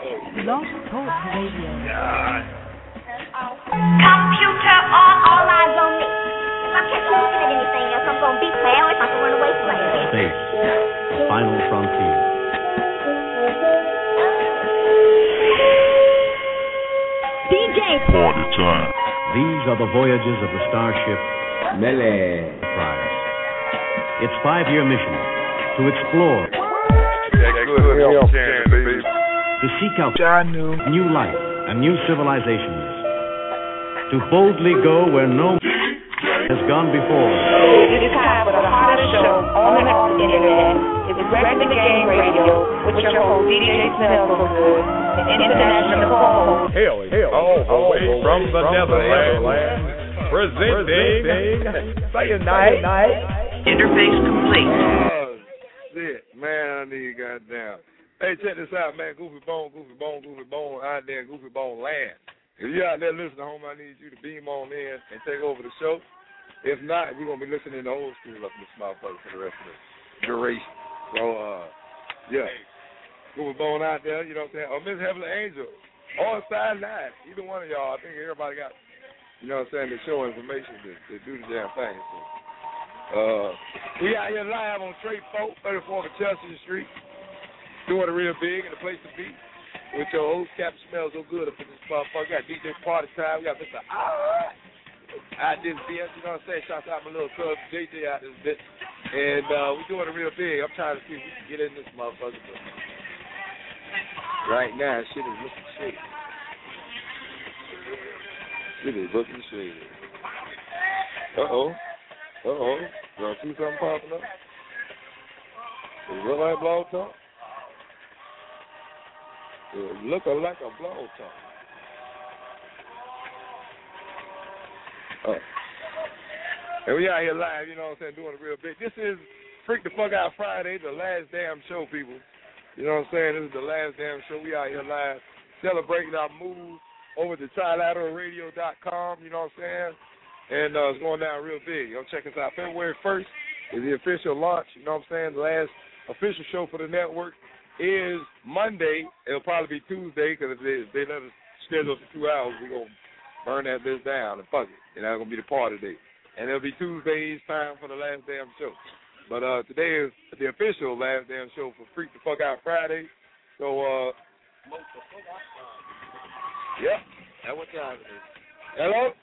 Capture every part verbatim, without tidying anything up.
Blog Talk Radio. God. Computer on, all eyes on me. If I catch you looking at anything else, I'm going to beat my ass. I'm going to run away from you. Space. Final frontier. D J. Party time. These are the voyages of the starship Melee. Enterprise. Its five-year mission to explore, That good milk can, baby. to seek out I knew. new life and new civilizations, to boldly go where no man has gone before. It's time for the hottest show on and off the internet. It's Wrecking the Game Radio with your host, D J Smell So Good, and international co-host. Hell, hell. All the way from the Netherlands. Presenting. Say it night. Interface complete. Oh, shit. Man, I need goddamn. Hey, check this out, man. Goofy Bone, Goofy Bone, Goofy Bone out there in Goofy Bone land. If you're out there listening, home, I need you to beam on in and take over the show. If not, we're going to be listening to old school up in this motherfucker for the rest of the duration. So, uh, yeah. Goofy Bone out there, you know what I'm saying? Or Miss Heavenly Angel. Or Side Nine. Either one of y'all. I think everybody got, you know what I'm saying, the show information to, to do the damn thing. So, uh, we out here live on Trade Folk, thirty-fourth of Chelsea Street. Doing it real big and the place to be. With your host, Captain Smells So Good up in this motherfucker. Got D J Party Time. We got Mister Alright out this bitch. You know what I'm saying? Shout out my little cousin J J out this bitch. And uh, we doing it real big. I'm trying to see if we can get in this motherfucker. But right now, shit is looking shady. Shit is looking shady. Uh-oh. Uh-oh. Y'all see something popping up? Does it look like Blog Talk? It look like a Blog Talk. Oh. And we out here live, you know what I'm saying, doing it real big. This is Freak the Fuck Out Friday, the last damn show, people. You know what I'm saying? This is the last damn show. We out here live celebrating our move over to trilateral radio dot com, you know what I'm saying? And uh, it's going down real big. You know, check us out. February first is the official launch, you know what I'm saying? The last official show for the network is Monday. It'll probably be Tuesday because if they, if they let us schedule for two hours, we're going to burn that bitch down and fuck it. And that's going to be the party day. And it'll be Tuesday each time for the last damn show. But uh, today is the official last damn show for Freak the Fuck Out Friday. So, uh, yeah, that's what time it is. Hello?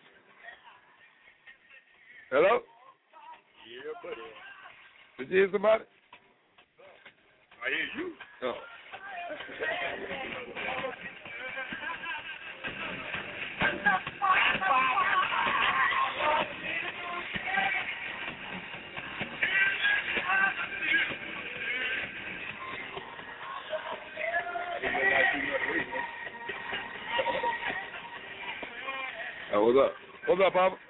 Hello? Yeah, buddy. Did you hear somebody? I hear you. Oh. Oh, what's up? What's up, Papa?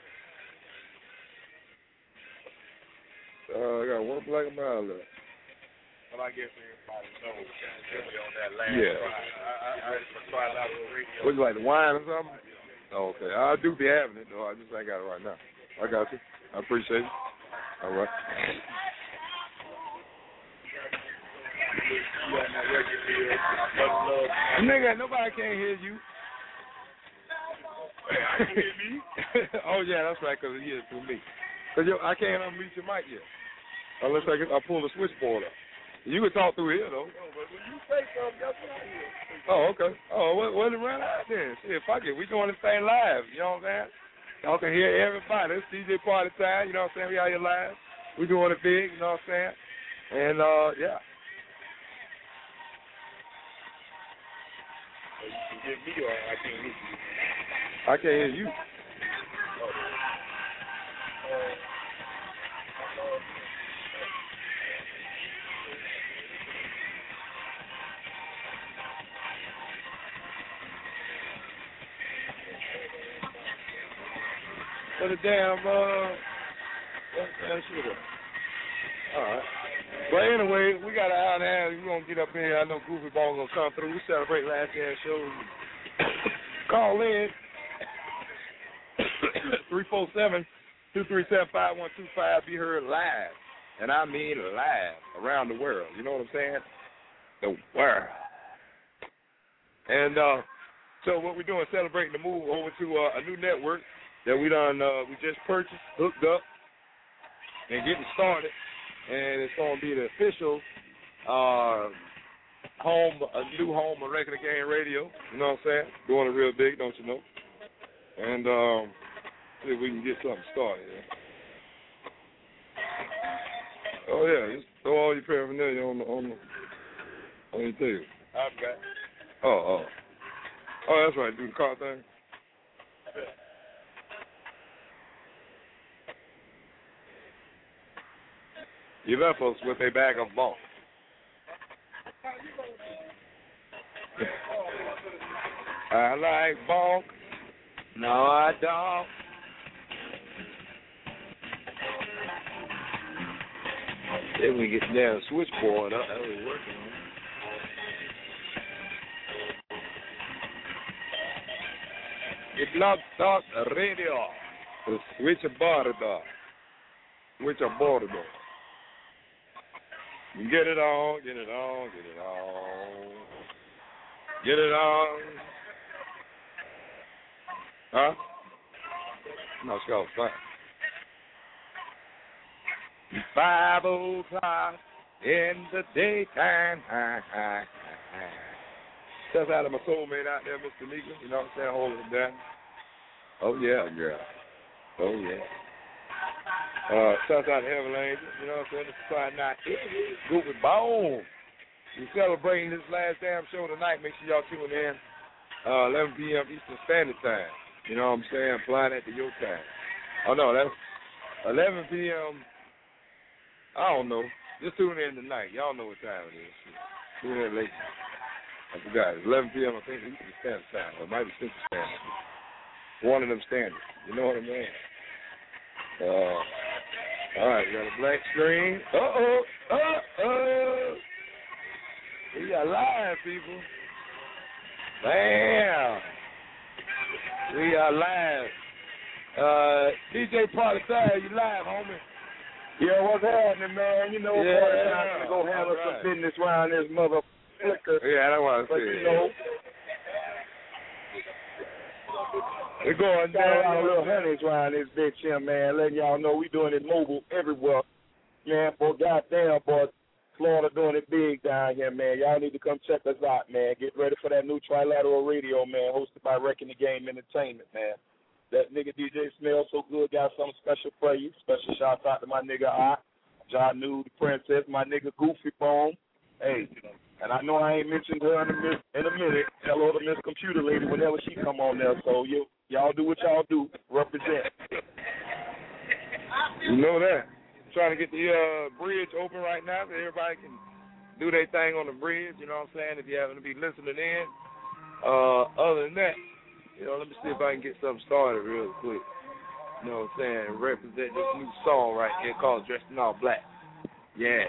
Uh, I got one black mile left. Well, I guess everybody knows really on that last Yeah. try. I, I, I just try out the radio. Would you like the wine or something? Oh, okay. I do be having it, though. I just ain't got it right now. I got you. I appreciate it. All right. Nigga, nobody can hear you. Hey, I can hear me. Oh, yeah, that's right, because it is through me. Because I can't unmute your mic yet. Unless I, can, I pull the switchboard up. You can talk through here, though. No, but when you say something, that's what I hear. Oh, okay. Oh, well, well it ran out then. Shit, fuck it. We doing this thing live. You know what I'm saying? Y'all can hear everybody. It's D J Party Time. You know what I'm saying? We out here live. We doing it big. You know what I'm saying? And, uh, yeah. You can hear me or I can't hear you. I can't hear you. For the damn, uh, what damn shit up? All right. But anyway, we got an hour and a half. We're going to get up in here. I know Goofy Bone going to come through. We celebrate last year's show. Call in three four seven, two three seven, five one two five. Be heard live. And I mean live around the world. You know what I'm saying? The world. And uh, so what we're doing is celebrating the move over to uh, a new network that we done uh, we just purchased, hooked up, and getting started. And it's going to be the official uh, home, a new home of Regular Game Radio. You know what I'm saying? Doing it real big, don't you know? And um, see if we can get something started. Yeah. Oh yeah, just throw all your paraphernalia on the on the on your table. I've got. Oh oh. Oh, that's right. Do the car thing. You left us with a bag of bulk. I like bulk. No, I don't. Then we get down switchboard up. That was working on. The Blog Talk Radio. The switchboard. Switchboard. Get it on, get it on, get it on. Get it on. Huh? No, it's called fine. Five o'clock in the daytime. Stuff out of my soulmate out there, Mister Nika. You know what I'm saying? Holding it down. Oh, yeah, girl. Oh, yeah. Uh, shouts out to Heaven Angel. You know what I'm saying? It's Friday night. Goofy Bone. We're celebrating this last damn show tonight. Make sure y'all tune in. Uh, eleven p.m. Eastern Standard Time. You know what I'm saying? Applying that to your time. Oh, no, that's eleven p.m. I don't know. Just tune in tonight. Y'all know what time it is. Tune in late. I forgot. It's eleven p.m. I think Eastern Standard Time. Or it might be Central Standard. One of them standards. You know what I mean? Uh, all right, we got a black screen. Uh-oh. Uh-oh. We are live, people. Bam. We are live. Uh, D J Party Side, you live, homie. Yeah, what's happening, man? You know, yeah, Party Side to go handle right. some business around this mother flicker. Yeah, that's what I But, said. you know, we're going got a lot of down. little honeys around this bitch here, man. Letting y'all know we doing it mobile everywhere. Man, for goddamn, boy, Florida doing it big down here, man. Y'all need to come check us out, man. Get ready for that new Trilateral Radio, man, hosted by Wrecking the Game Entertainment, man. That nigga D J Smell So Good got something special for you. Special shout out to my nigga I, John New, the Princess, my nigga Goofy Bone. Hey, and I know I ain't mentioned her in a, mi- in a minute. Hello to Miss Computer Lady whenever she come on there. So you y'all do what y'all do. Represent. You know that. Trying to get the uh, bridge open right now so everybody can do their thing on the bridge. You know what I'm saying? If you happen to be listening in. Uh, other than that, you know, let me see if I can get something started real quick. You know what I'm saying? Represent this new song right here called Dressed in All Black. Yeah.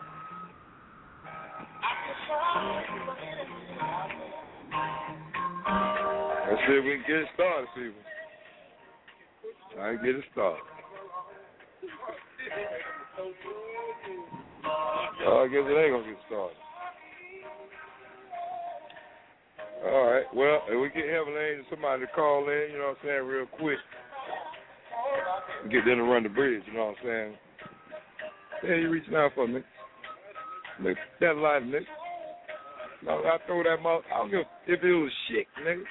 Let's see if we can get it started, people. Try to get it started. Oh, I guess it ain't gonna get started. All right. Well, if we get Heaven Angel, somebody to call in, you know what I'm saying, real quick. Get them to run the bridge, you know what I'm saying. Yeah, you reaching out for me. Nigga, that line, nigga. No, I throw that mouth. I don't give if it was shit, nigga.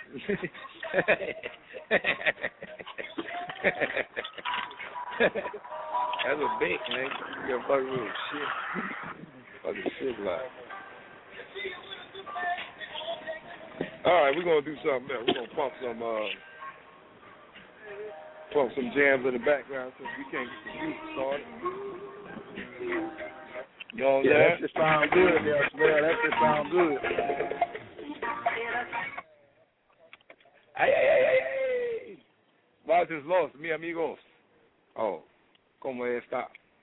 That's a big nigga. You got fucking little shit. Fucking shit line. All right, we're gonna do something else. We're gonna pump some uh pump some jams in the background since we can't get the music started. You know what I'm Yeah, saying? that just sound good there, Smell. That just sound good. Ay, ay, ay, ay, ay. Martes los, mi amigos. Oh, como está?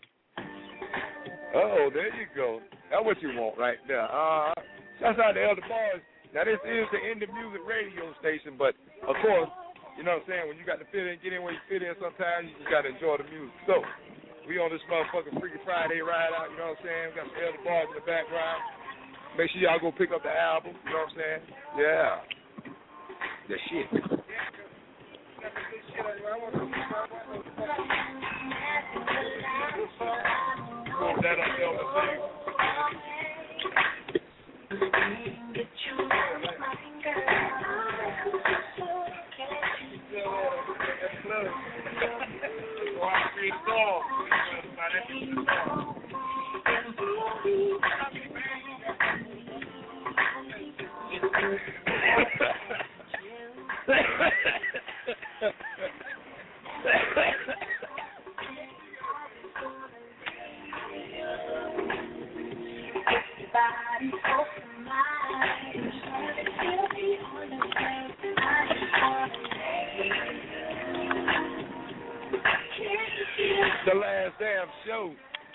Oh, there you go. That's what you want right there. Uh, shouts out to Elder Boys. Now, this is the Indie Music Radio station, but, of course, you know what I'm saying, when you got to fit in, get in where you fit in sometimes, you just got to enjoy the music. So, we on this motherfucking Freaky Friday ride out, you know what I'm saying? We got some Elder Boys in the background. Make sure y'all go pick up the album. You know what I'm saying? Yeah. The shit. Hold that up there on the thing. The last damn show.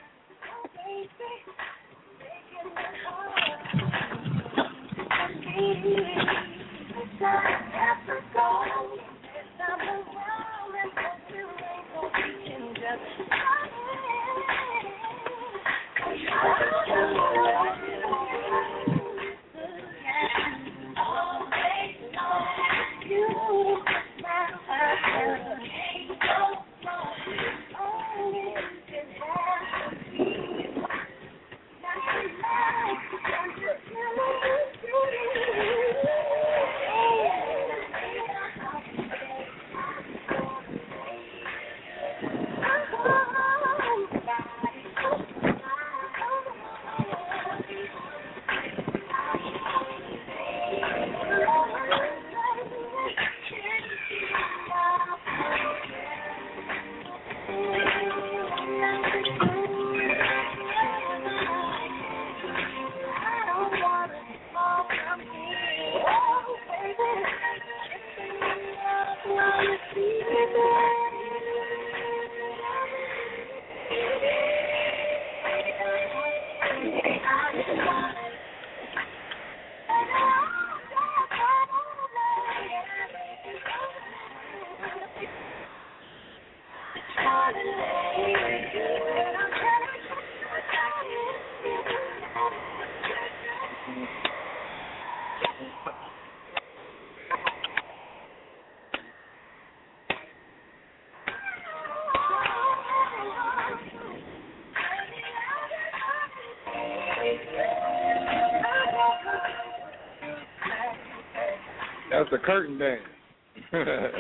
That's the curtain dance. The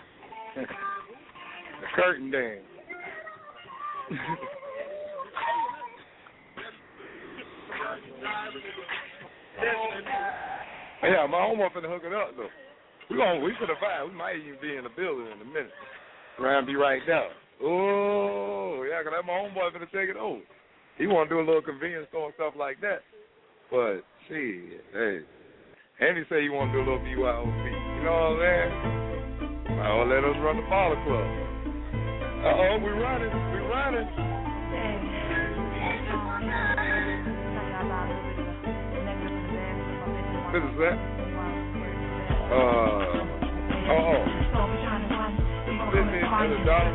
curtain dance. Yeah, my home up finna hook it up though. We gonna we finna find. We might even be in the building in a minute. Ryan be right down. Oh yeah, cause that my homeboy finna take it over. He wanna do a little convenience store and stuff like that. But shit, hey. And he say he want to do a little B Y O B. You know what I'm saying? Well, let us run the baller club. Uh-oh, we running. We running. This is that? Uh, uh-oh. This is the dollar.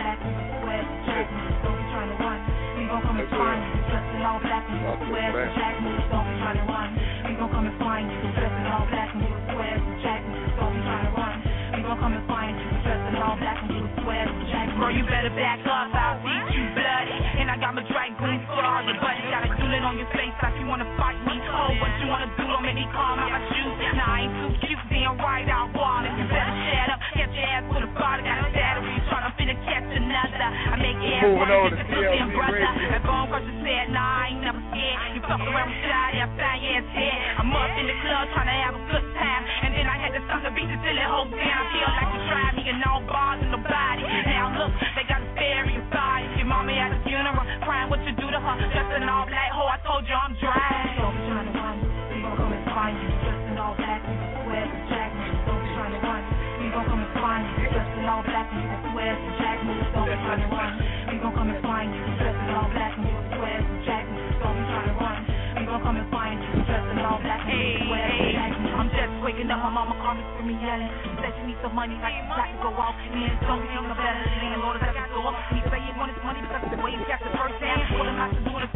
That's it. All black and you square and jack moves, don't be trying to run. We gon' come and find you, dressed in all black and you square and jack moves, don't be trying to run. We gon' come and find you, dressed in all black and you square and jack moves. Bro, you better back up, I'll beat you bloody. And I got my drag queen for all your buddies. Got a unit on your face like you wanna fight me. Oh, what you wanna do, don't make me calm out my shoes. Nah, I ain't too cute, damn right, I'll ball it. You better shut up, get your ass to the bottom. Got a battery, tryna finna catch another. I make ass one, get your pussy and brother. And bone crusher said, nah, I ain't never scared. You fuck around with shot, I find your ass head. I'm up in the club trying to have a good time. And then I had to stop the beat to till it hold down. Feel like you tried me and all bars in the body. Now look, they got a fairy inside. Your mama at a funeral, crying what you do to her. Just an all black hoe, I told you I'm dry. Don't be trying to run, we gon' come and find you. Just an all black, you swear to jack moves. Don't be trying to run, we gon' come and find you. Just an all black, you swear to jack moves. Don't be trying to run, we gon' come and find you. Just an all black, you swear to jack moves. Don't be trying to run, we gon' come and find you. Just an all black, you swear to jack moves. I'm just waking up, my mama called me screaming, yelling. Said she needs some money, like you got to go out. And don't be on the better landlord at the door. He say he want his money because of the way he got the first hand. What am I to do in a situation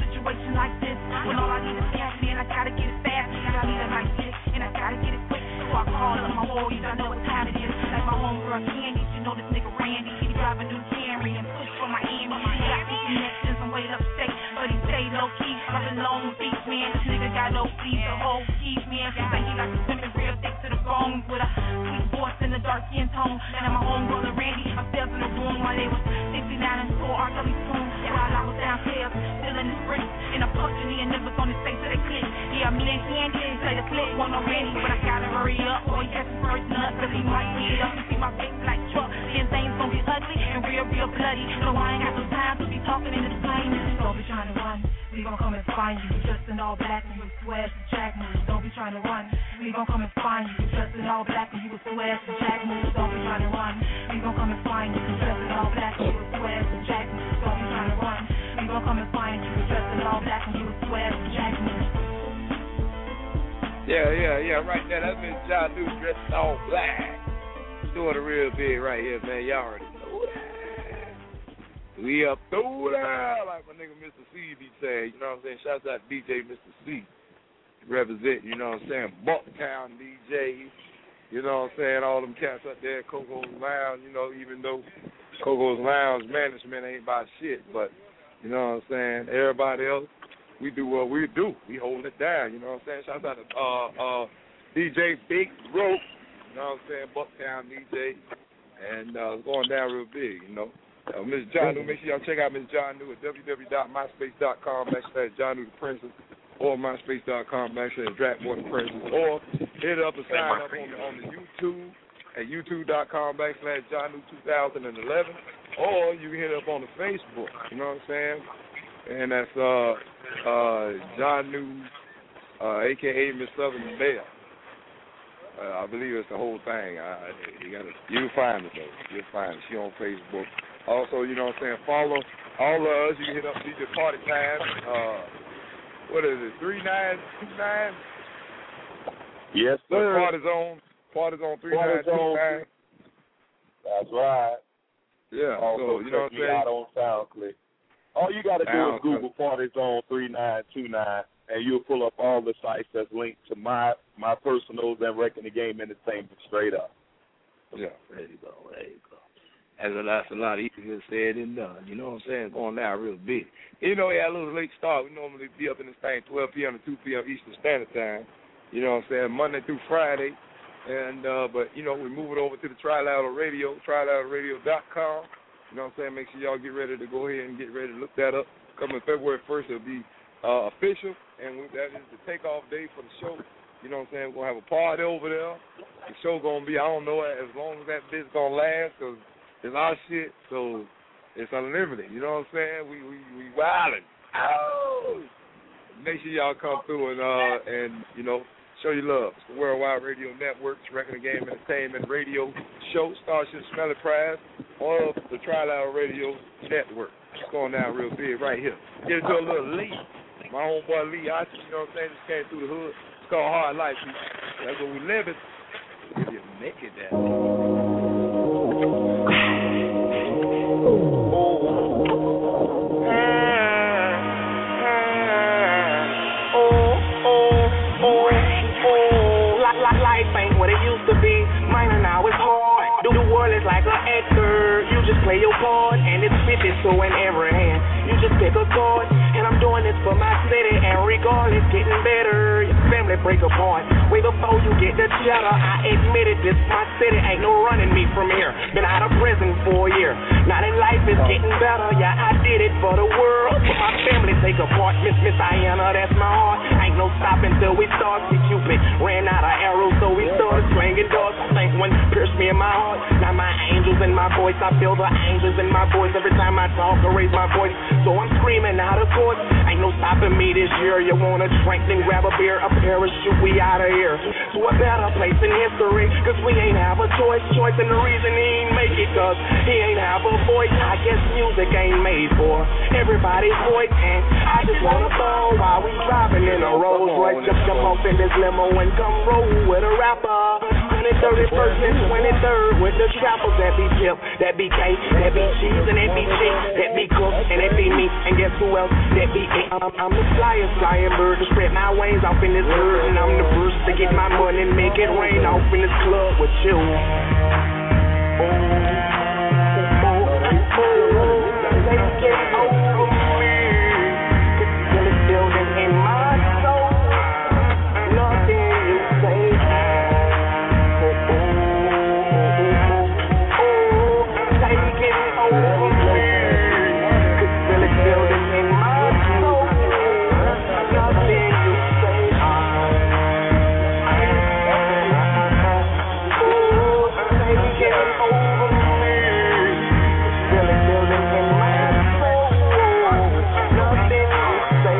motion like this. When all I need is cash, man, I gotta get it fast. And I need a nice dick, and I gotta get it quick. So I call up my warriors, I know what time it is. Like my homegirl Candy, you know this nigga Randy. He drive a new Camry and push for Miami. He got these connections and way upstate, but he stay low key. Up in Long Beach, man, this nigga got no sleeves, the whole keys, man. Say he like to swimming real thick to the bone with a sweet voice in the dark skin tone. And my homegirl Randy, I stepped in the room while they was sixty-nine and four R W tune. While I was downstairs, still in the spring, and I'm punching the niggas on his face to the click. Yeah, me and Candy play the clip, one already, but I gotta hurry up, boy, catch the first nut, cause he might get up. You see my big black truck, then things gon' get ugly and real, real bloody. So I ain't got no time to be talking in this plane. Don't be trying to run, we gon' come and find you, just in all black and you swear to jack moves. Don't be trying to run, we gon' come and find you, just in all black and you swear to jack moves. Don't be trying to run, we gon' come and find you, just in all black and you swear to jack moves. Don't be trying to run, we gon' come and find you, just in all black and you swear to jack moves. Yeah, yeah, yeah, right there. That's Miss John New dressed all black. Doing it real big right here, man. Y'all already know that. We up through there, like my nigga Mister C be saying. You know what I'm saying? Shouts out to D J Mister C. Represent, you know what I'm saying? Bucktown D J. You know what I'm saying? All them cats up there, Coco's Lounge, you know, even though Coco's Lounge management ain't about shit, but, you know what I'm saying? Everybody else, we do what we do. We hold it down, you know what I'm saying? Shout out to uh, uh, D J Big Rope, you know what I'm saying? Bucktown D J, and uh, it's going down real big, you know. Uh, Miss John New, make sure y'all check out Miss John New at www.myspace.com backslash John New the Princess, or myspace.com backslash Drakmore the Princess, or hit up and sign up on the, on the YouTube at youtube.com backslash John New twenty eleven, or you can hit up on the Facebook, you know what I'm saying? And that's uh, uh, John New, uh, a k a. Miss Southern Belle. Uh, I believe it's the whole thing. I, you gotta, you'll find it, though. You'll find it. She on Facebook. Also, you know what I'm saying, follow all of us. You can hit up D J Party Time. Uh, what is it, three nine two nine? Yes, sir. Party Zone. Party Zone three nine two nine. That's right. Yeah, also, so, you know what I'm saying? Out on SoundClick. All you got to do is Google Party Zone three nine two nine, and you'll pull up all the sites that's linked to my my personals and Wrecking the Game Entertainment straight up. Yeah, there you go, there you go. That's a, that's a lot easier said than done. You know what I'm saying? Going down real big. You know, yeah, a little late start. We normally be up in this thing twelve p.m. to two p.m. Eastern Standard Time. You know what I'm saying? Monday through Friday. And, uh, but, you know, we move it over to the Tri-Louder Radio, tri louder radio dot com. You know what I'm saying? Make sure y'all get ready to go ahead and get ready to look that up. Coming February first, it'll be uh, official, and we, that is the takeoff day for the show. You know what I'm saying? We're going to have a party over there. The show going to be, I don't know, as long as that bit's going to last, because it's our shit, so it's unlimited. You know what I'm saying? We we, we wildin'. Oh! Make sure y'all come through and, uh, and you know, show your love. It's the Worldwide Radio Network, Wrecking the Game Entertainment Radio Show, Starship Smelly Prize, or the Tri-Louder Radio Network. It's going down real big right here. Get into a little Lee. My homeboy Lee Archie, you know what I'm saying, just came through the hood. It's called Hard Life, people. That's what we live in. You make it that way. Play your part, and it's fifty, so in every hand you just pick a chord. And I'm doing this for my city, and regardless, getting better. Your family break apart way before you get the cheddar. I admit it, this my city, ain't no running me from here. Been out of prison for a year, now that life is getting better. Yeah, I did it for the world, but my family take apart. Miss Miss Diana, that's my heart. Ain't no stopping till we start. See Cupid ran out of arrows, so we started slinging darts. I think one pierced me in my heart. Now my angels in my voice, I feel the angels in my voice every time I talk or raise my voice. So I'm screaming out of court. Ain't no stopping me this year. You wanna drink, then grab a beer, a parachute, we out of here. To a better place in history, cause we ain't have a choice. Choice and the reason he ain't make it, cause he ain't have a voice. I guess music ain't made for everybody's voice. And I just wanna ball while we driving in a Rolls Royce. Just jump off in this limo and come roll with a rapper. one thirty-first and twenty-third with the chapels that be tip, that be cake, that be cheese, and that be chick, that be cooked, and that be me. And guess who else? That be it. I'm, I'm the flyest flying bird to spread my wings off in this bird, and I'm the first to get my money, make it rain off in this club with you. Oh, oh, oh, oh, take it over me. Could feel it building in my soul. Nothing you say. Oh, oh, oh, oh, take it over me. Could feel it building in my soul. Nothing you say. Oh, take it over me. Feel it building in my soul. Nothing you say.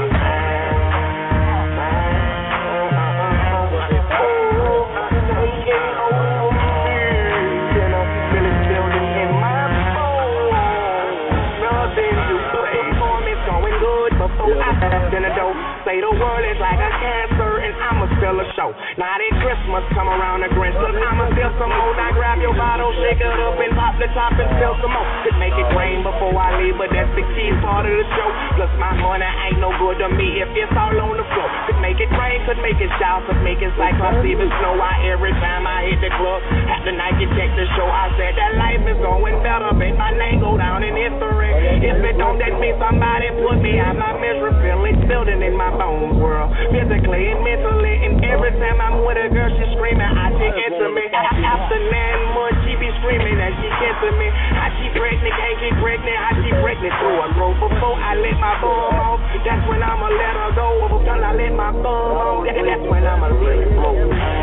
Oh, take it over me. Feel it building in my soul. Nothing you say. Form is going good before I step in the door. Say the word is like a cancer and I'ma still a show. Now that Christmas come around the Grinch, look, I'ma still some more. I grab your bottle, shake it up and pop the top and spill some more. Could make it rain before I leave, but that's the key part of the show. Plus my money ain't no good to me if it's all on the floor. Could make it rain, could make it shout, could make it cyclops even snow. I every time I hit the club, at the night you check the show. I said that life is going better, make my name go down in history. If it don't, that means somebody put me out my misery. Feel it building in my bones world, physically and mentally. And every time I'm with a girl, she screaming, I take it to me. After nine months, she be screaming that she kissing me. How she pregnant, can't get pregnant. How she pregnant through a throat. Before I let my bum off, that's when I'ma let her go. Until I let my bum off, that's when I'ma let it go.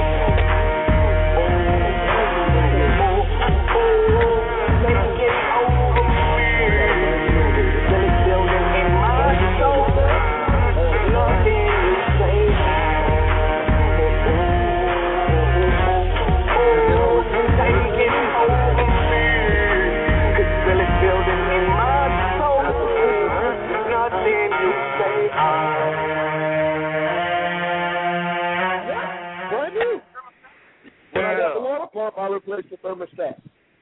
I replace the thermostat.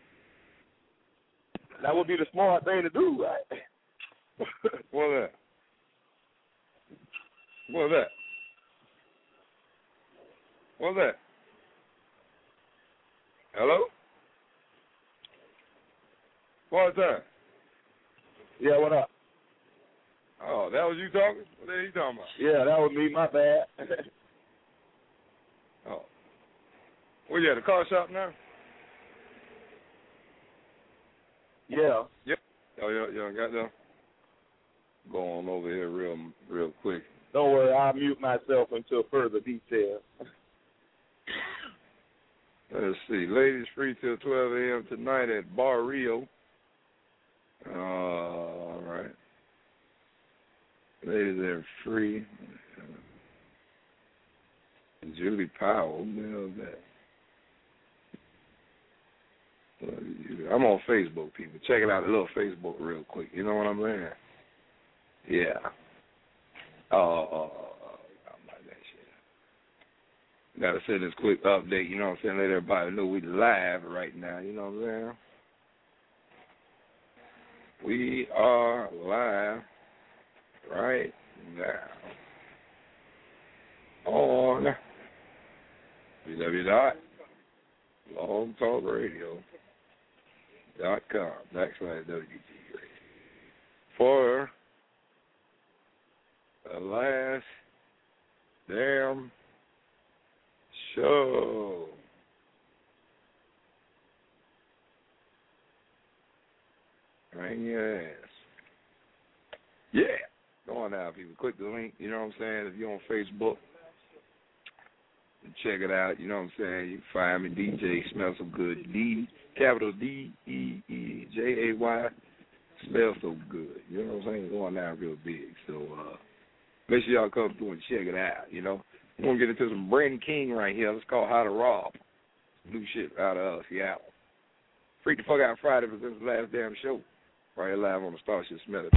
That would be the smart thing to do, right? What's that? What's that? What's that? Hello? What's that? Yeah, what up? Oh, that was you talking? What are you talking about? Yeah, that was me. My bad. Oh. Where you at, the car shop now? Yeah. Yep. Oh, yeah, yeah, got them. Go on over here real real quick. Don't worry, I'll mute myself until further detail. Let's see. Ladies free till twelve a.m. tonight at Bar Rio. Uh, all right. Ladies are free. Julie Powell, who the hell is that? I'm on Facebook, people. Check it out, a little Facebook real quick. You know what I'm saying? Yeah. Oh, oh, oh, I'm like that shit. Got to send this quick update, you know what I'm saying? Let everybody know we live right now, you know what I'm saying? We are live right now on w w w dot long talk radio dot com backslash W G T Radio for the last damn show. Hang your ass. Yeah. Go on now, people. Click the link, you know what I'm saying? If you're on Facebook, check it out, you know what I'm saying? You can find me, D J Smell So Good. D, capital D E E J A Y, Smell So Good. You know what I'm saying? Going down real big. So uh, make sure y'all come through and check it out, you know? We're going to get into some Brandon King right here. Let's call How to Rob. New shit out of us, yeah. Freak the fuck out Friday for this last damn show. Right here live on the Starship Smell.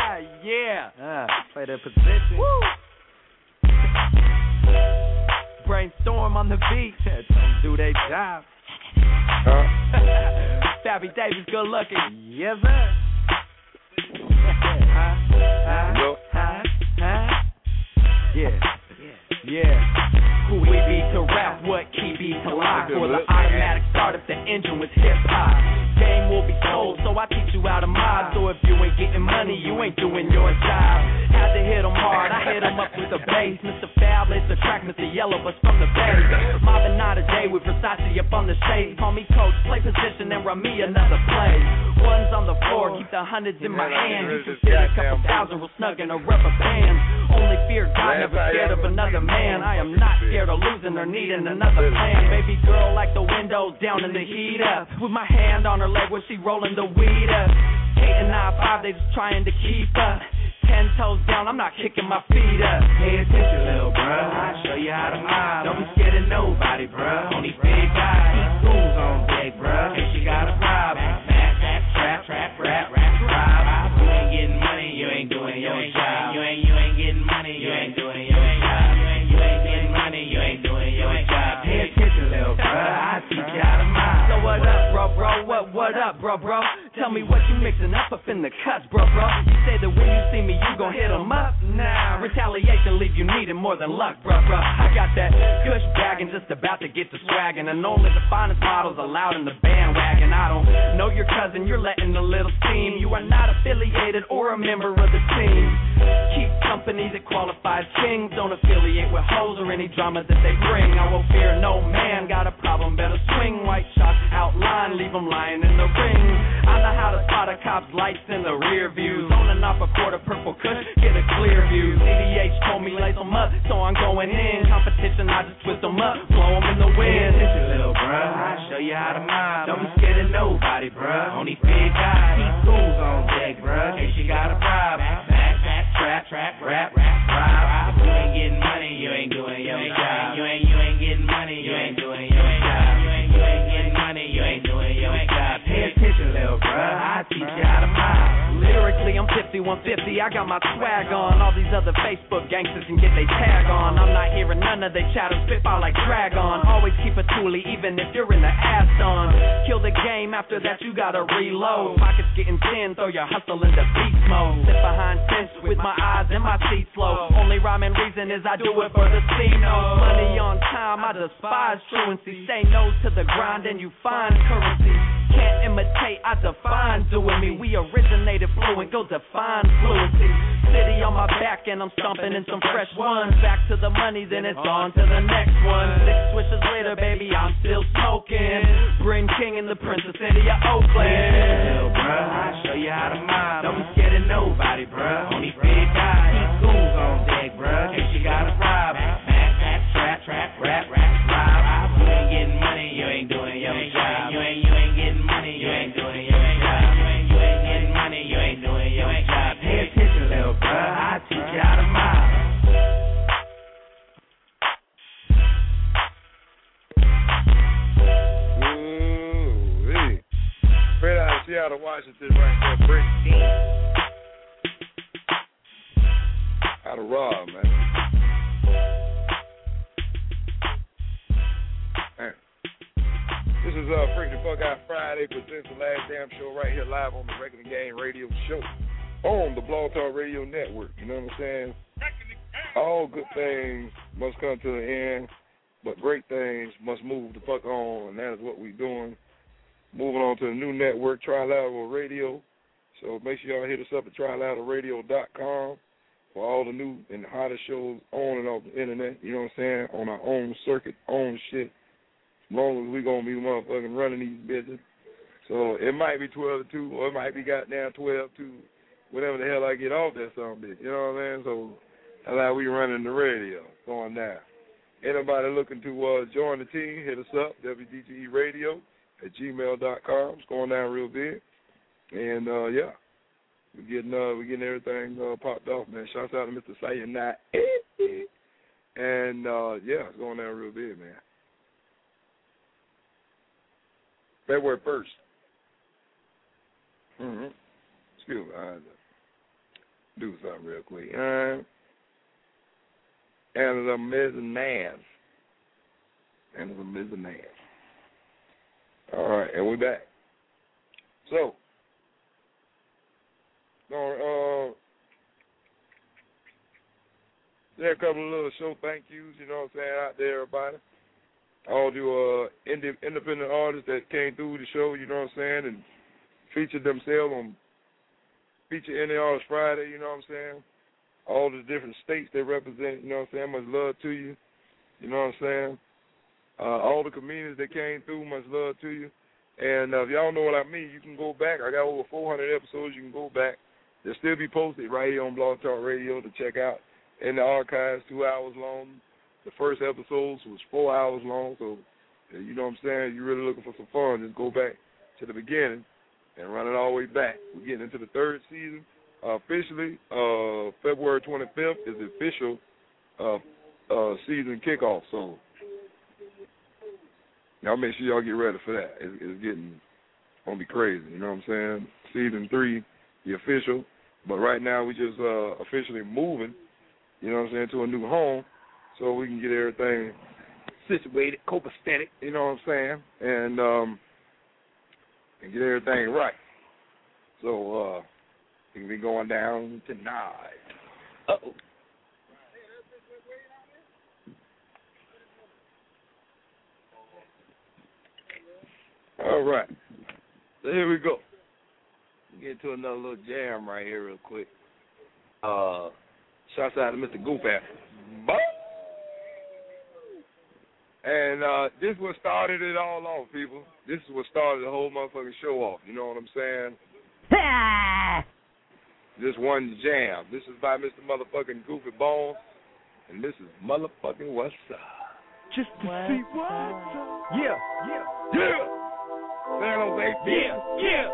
Yeah. Ah, play that position. Woo. brainstorm on the beat. Don't do their job. Huh? Fabby Davis, good looking. Yes, sir. huh? Huh? Huh? Huh? Yeah. Yeah. Who we be to rap, what key be to lock, or the automatic start if the engine was hip-hop. Game will be sold, so I teach you how to mod. So if you ain't getting money, you ain't doing your job. Had to hit him hard, I hit him up with a bass. Mister Fabulous, the track, Mister Yellow, but from the base. Mobbing out a day with Versace up on the shade. Call me coach, play position, and run me another play. Ones on the floor, keep the hundreds in my hand. You can fit a couple thousand real snug in a rubber band. Only fear God, never scared of another man. I am not scared of losing or needing another plan. Baby girl like the windows down in the heat up. With my hand on her leg when she rolling the weed up. Eight and nine five, they just trying to keep up. Ten toes down, I'm not kicking my feet up. Pay attention, little bruh, I'll show you how to mob. Don't be scared of nobody, bruh. Only big guys. Keep fools on deck, bruh. In case you got a problem. Back, back, trap, trap, rap, rap, rap. You ain't getting money, you ain't doing your job. You ain't, you ain't getting money, you ain't doing your job. You ain't, you ain't getting money, you ain't doing your job. Pay attention, little bruh, I'll teach you how to mob. So what up, bro, bro? What, what up, bro, bro? Tell me what you mixing up up in the cuts, bro, bro. You say that when you see me, you gon' hit 'em up? Nah, retaliation leave you needing more than luck, bro, bro. I got that gush bagging, just about to get to swagging, and only the finest models allowed in the bandwagon. I don't know your cousin, you're letting a little steam. You are not affiliated or a member of the team. Keep company that qualifies kings. Don't affiliate with hoes or any drama that they bring. I won't fear no man, got a problem, better swing. White shots outline, leave 'em lying in the ring. I know how to spot a cop's lights in the rear view. On and off a quarter purple kush, get a clear view. C D H told me lace 'em up, so I'm going in. Competition, I just twist 'em up, blow 'em in the wind. Listen, little bruh, I'll show you how to mob. Don't be scared of nobody, bruh. Only big guys. Keep fools on deck, bruh. In case you got a problem. Back, back, trap, trap, rap, rap, rap. You ain't getting money, you ain't doing your job. You ain't, you ain't getting money, you ain't doing your job. You ain't, you ain't getting money, you ain't doing your job. Pay attention, little bruh, I'll teach you how to mob. Lyrically, I'm fifty-one fifty, I got my swag on. All these other Facebook gangsters can get they tag on. I'm not hearing none of they chatter, spitball like Dragon. Always keep a toolie, even if you're in the ass on. Kill the game, after that you gotta reload. Pockets getting thin, throw your hustle into beast mode. Sit behind fence with my eyes and my seat slow. Only rhyme and reason is I do it for the C-notes. Money on time, I despise truancy. Say no to the grind and you find currency. Can't imitate, I define doing me. We originated fluent, go define fluency. City on my back and I'm stomping in some fresh ones. Back to the money, then it's on to the next one. Six swishes later, baby, I'm still smoking. Bryn King in the Princess City of Oakland. Little bruh, I'll show you how to mob. Don't be scared of nobody, bruh. Only big guys. Keep fools on deck, bruh. In case you got a problem. Back, back, trap, trap, rap, rap, rap. You ain't getting money, you ain't doing your job. You ain't, you ain't getting money, you ain't doing your job. You ain't, you ain't getting money, you ain't doing your job. Pay attention, little bruh, I'll teach you how to mob. Ooh, hey. Straight out of Seattle, Washington, right there, Brick King. Out of Raw, man. Man. This is uh, Freak the Fuck Out Friday, presents the last damn show right here live on the Regular Game Radio Show on the Blog Talk Radio Network. You know what I'm saying? All good things must come to an end, but great things must move the fuck on, and that is what we're doing. Moving on to the new network, Trilateral Radio. So make sure y'all hit us up at trilateral radio dot com for all the new and the hottest shows on and off the internet. You know what I'm saying? On our own circuit, own shit. As long as we gonna be motherfucking running these bitches. So it might be twelve to two, or it might be goddamn twelve to whatever the hell I get off that song bitch. You know what I mean? So that's how we running the radio going down. Anybody looking to uh, join the team, hit us up, W D G E Radio at gmail dot com. It's going down real big. And uh, yeah, we're getting uh, we're getting everything uh, popped off, man. Shouts out to Mister Sayonara. And uh, yeah, it's going down real big, man. February first. Mm-hmm. Excuse me, I had to do something real quick. Uh, and the Miz Man. Handsome is the man. All right, and we're back. So, uh, there are a couple of little show thank yous, you know what I'm saying, out there, everybody. All the uh, indie, independent artists that came through the show, you know what I'm saying, and featured themselves on Feature Indie Artist Friday, you know what I'm saying. All the different states they represent, you know what I'm saying, much love to you, you know what I'm saying. Uh, all the comedians that came through, much love to you. And uh, if y'all know what I mean, you can go back. I got over four hundred episodes. You can go back. They'll still be posted right here on Blog Talk Radio to check out in the archives, two hours long. The first episodes was four hours long. So, you know what I'm saying? You're really looking for some fun, just go back to the beginning and run it all the way back. We're getting into the third season. Uh, officially, uh, February twenty-fifth is the official uh, uh, season kickoff. So, y'all make sure y'all get ready for that. It's, it's getting gonna be crazy. You know what I'm saying? Season three, the official. But right now we just uh, officially moving. You know what I'm saying, to a new home, so we can get everything situated, copacetic. You know what I'm saying, and um, and get everything right. So uh, it can be going down tonight. Uh oh. All right. So here we go. Get into another little jam right here real quick. Uh, shouts out to Mister Goofy. And uh, this is what started it all off, people. This is what started the whole motherfucking show off. You know what I'm saying? This one jam. This is by Mister Motherfucking Goofy Bone. And this is motherfucking What's Up. Just to What's see what's up. Yeah, yeah, yeah. San Jose, yeah, yeah.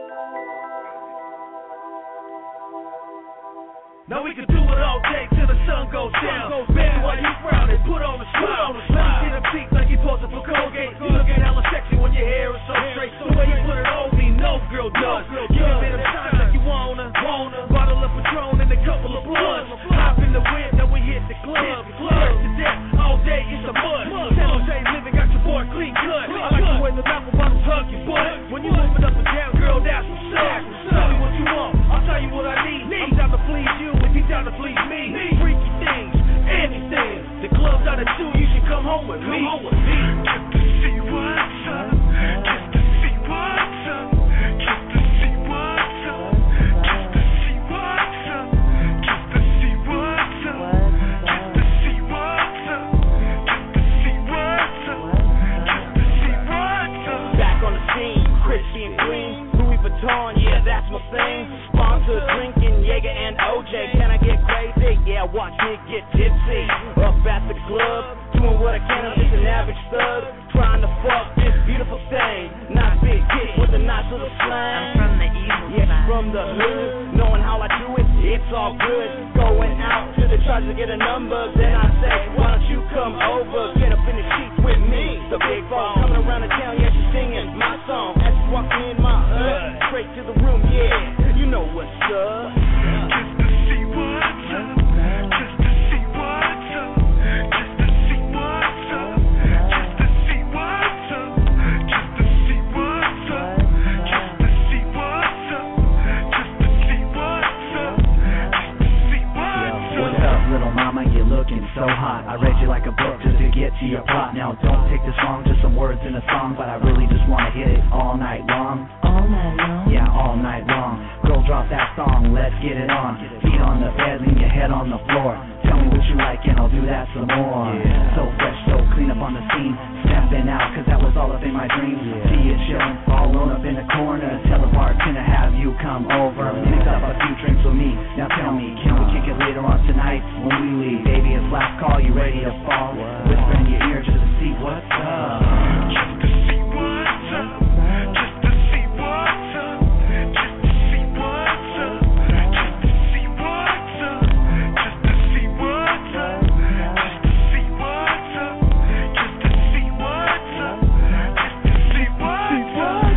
Now we can do it all day till the sun goes down. Baby, while you frowning, put on a smile. Let me see them teeth like you posing for Colgate. You looking hella sexy when your hair is so straight. The way you put it on me, no girl does. Give me them shots like you wanna. Bottle of Patron and a couple of blunts. Hop in the wind, then we hit the club. Club to death, all day it's a must. San Jose living, got your boy clean cut. I like the way the apple bottles hug your butt. When you move it up and down, girl, that's what's up. Tell me what you want, I'll tell you what I need. I'm down to please you if you down to please me. Freaky things, anything. The club's out at two, you should come home with me. Just to see what's up. Just to see what's up. Just to see what's up. Just to see what's up. Just to see what's up. Just to see what's up. Just to see what's up. Just to see what's up. Back on the scene, crispy and clean. Louis Vuitton, yeah, that's my thing. Sponsor drinking Jaeger and O J. Can I get crazy? Yeah, watch me get tipsy. Up at the club, doing what I can. I'm just an average stud, trying to fuck this beautiful thing. Not big kick with a nice little slang. I'm from the evil yeah, side. from the hood, knowing how I do it, it's all good. Going out to the charge to get a number, then I say, why don't you come over? Get up in the sheets with me. The big ball coming around the town, yeah, she's singing my song. As she walks in my hood, straight to the room, yeah, you know what's up. Just to see what's up. Just to see what's up. Just to see what's up. Just to see what's up. Just to see what's up. Just to see what's up. Just to see what's up. Just to see what's up. What's up, little mama? You're looking so hot. I read you like a book just to get to your plot. Now don't take this wrong, just some words in a song, but I really just wanna hit it all night long. All night long? Yeah, all night long. Girl, drop that song, let's get it on. Feet on the bed, lean your head on the floor. Tell me what you like and I'll do that some more. Yeah. So fresh, so clean up on the scene. Stepping out, cause that was all up in my dreams. Yeah. See you chillin', all alone up in the corner. Tell the bartender have you come over. Mix up a few drinks with me. Now tell me, can we kick it later on tonight when we leave? Baby, it's last call, you ready to fall? Whisper in your ear just to see what's up. Just to see what's up. Just to see what's up. Just to see what's up. Just to see what's up. Just to see what's up. Just to see what's up. Just to see what's up. Just to see what's up.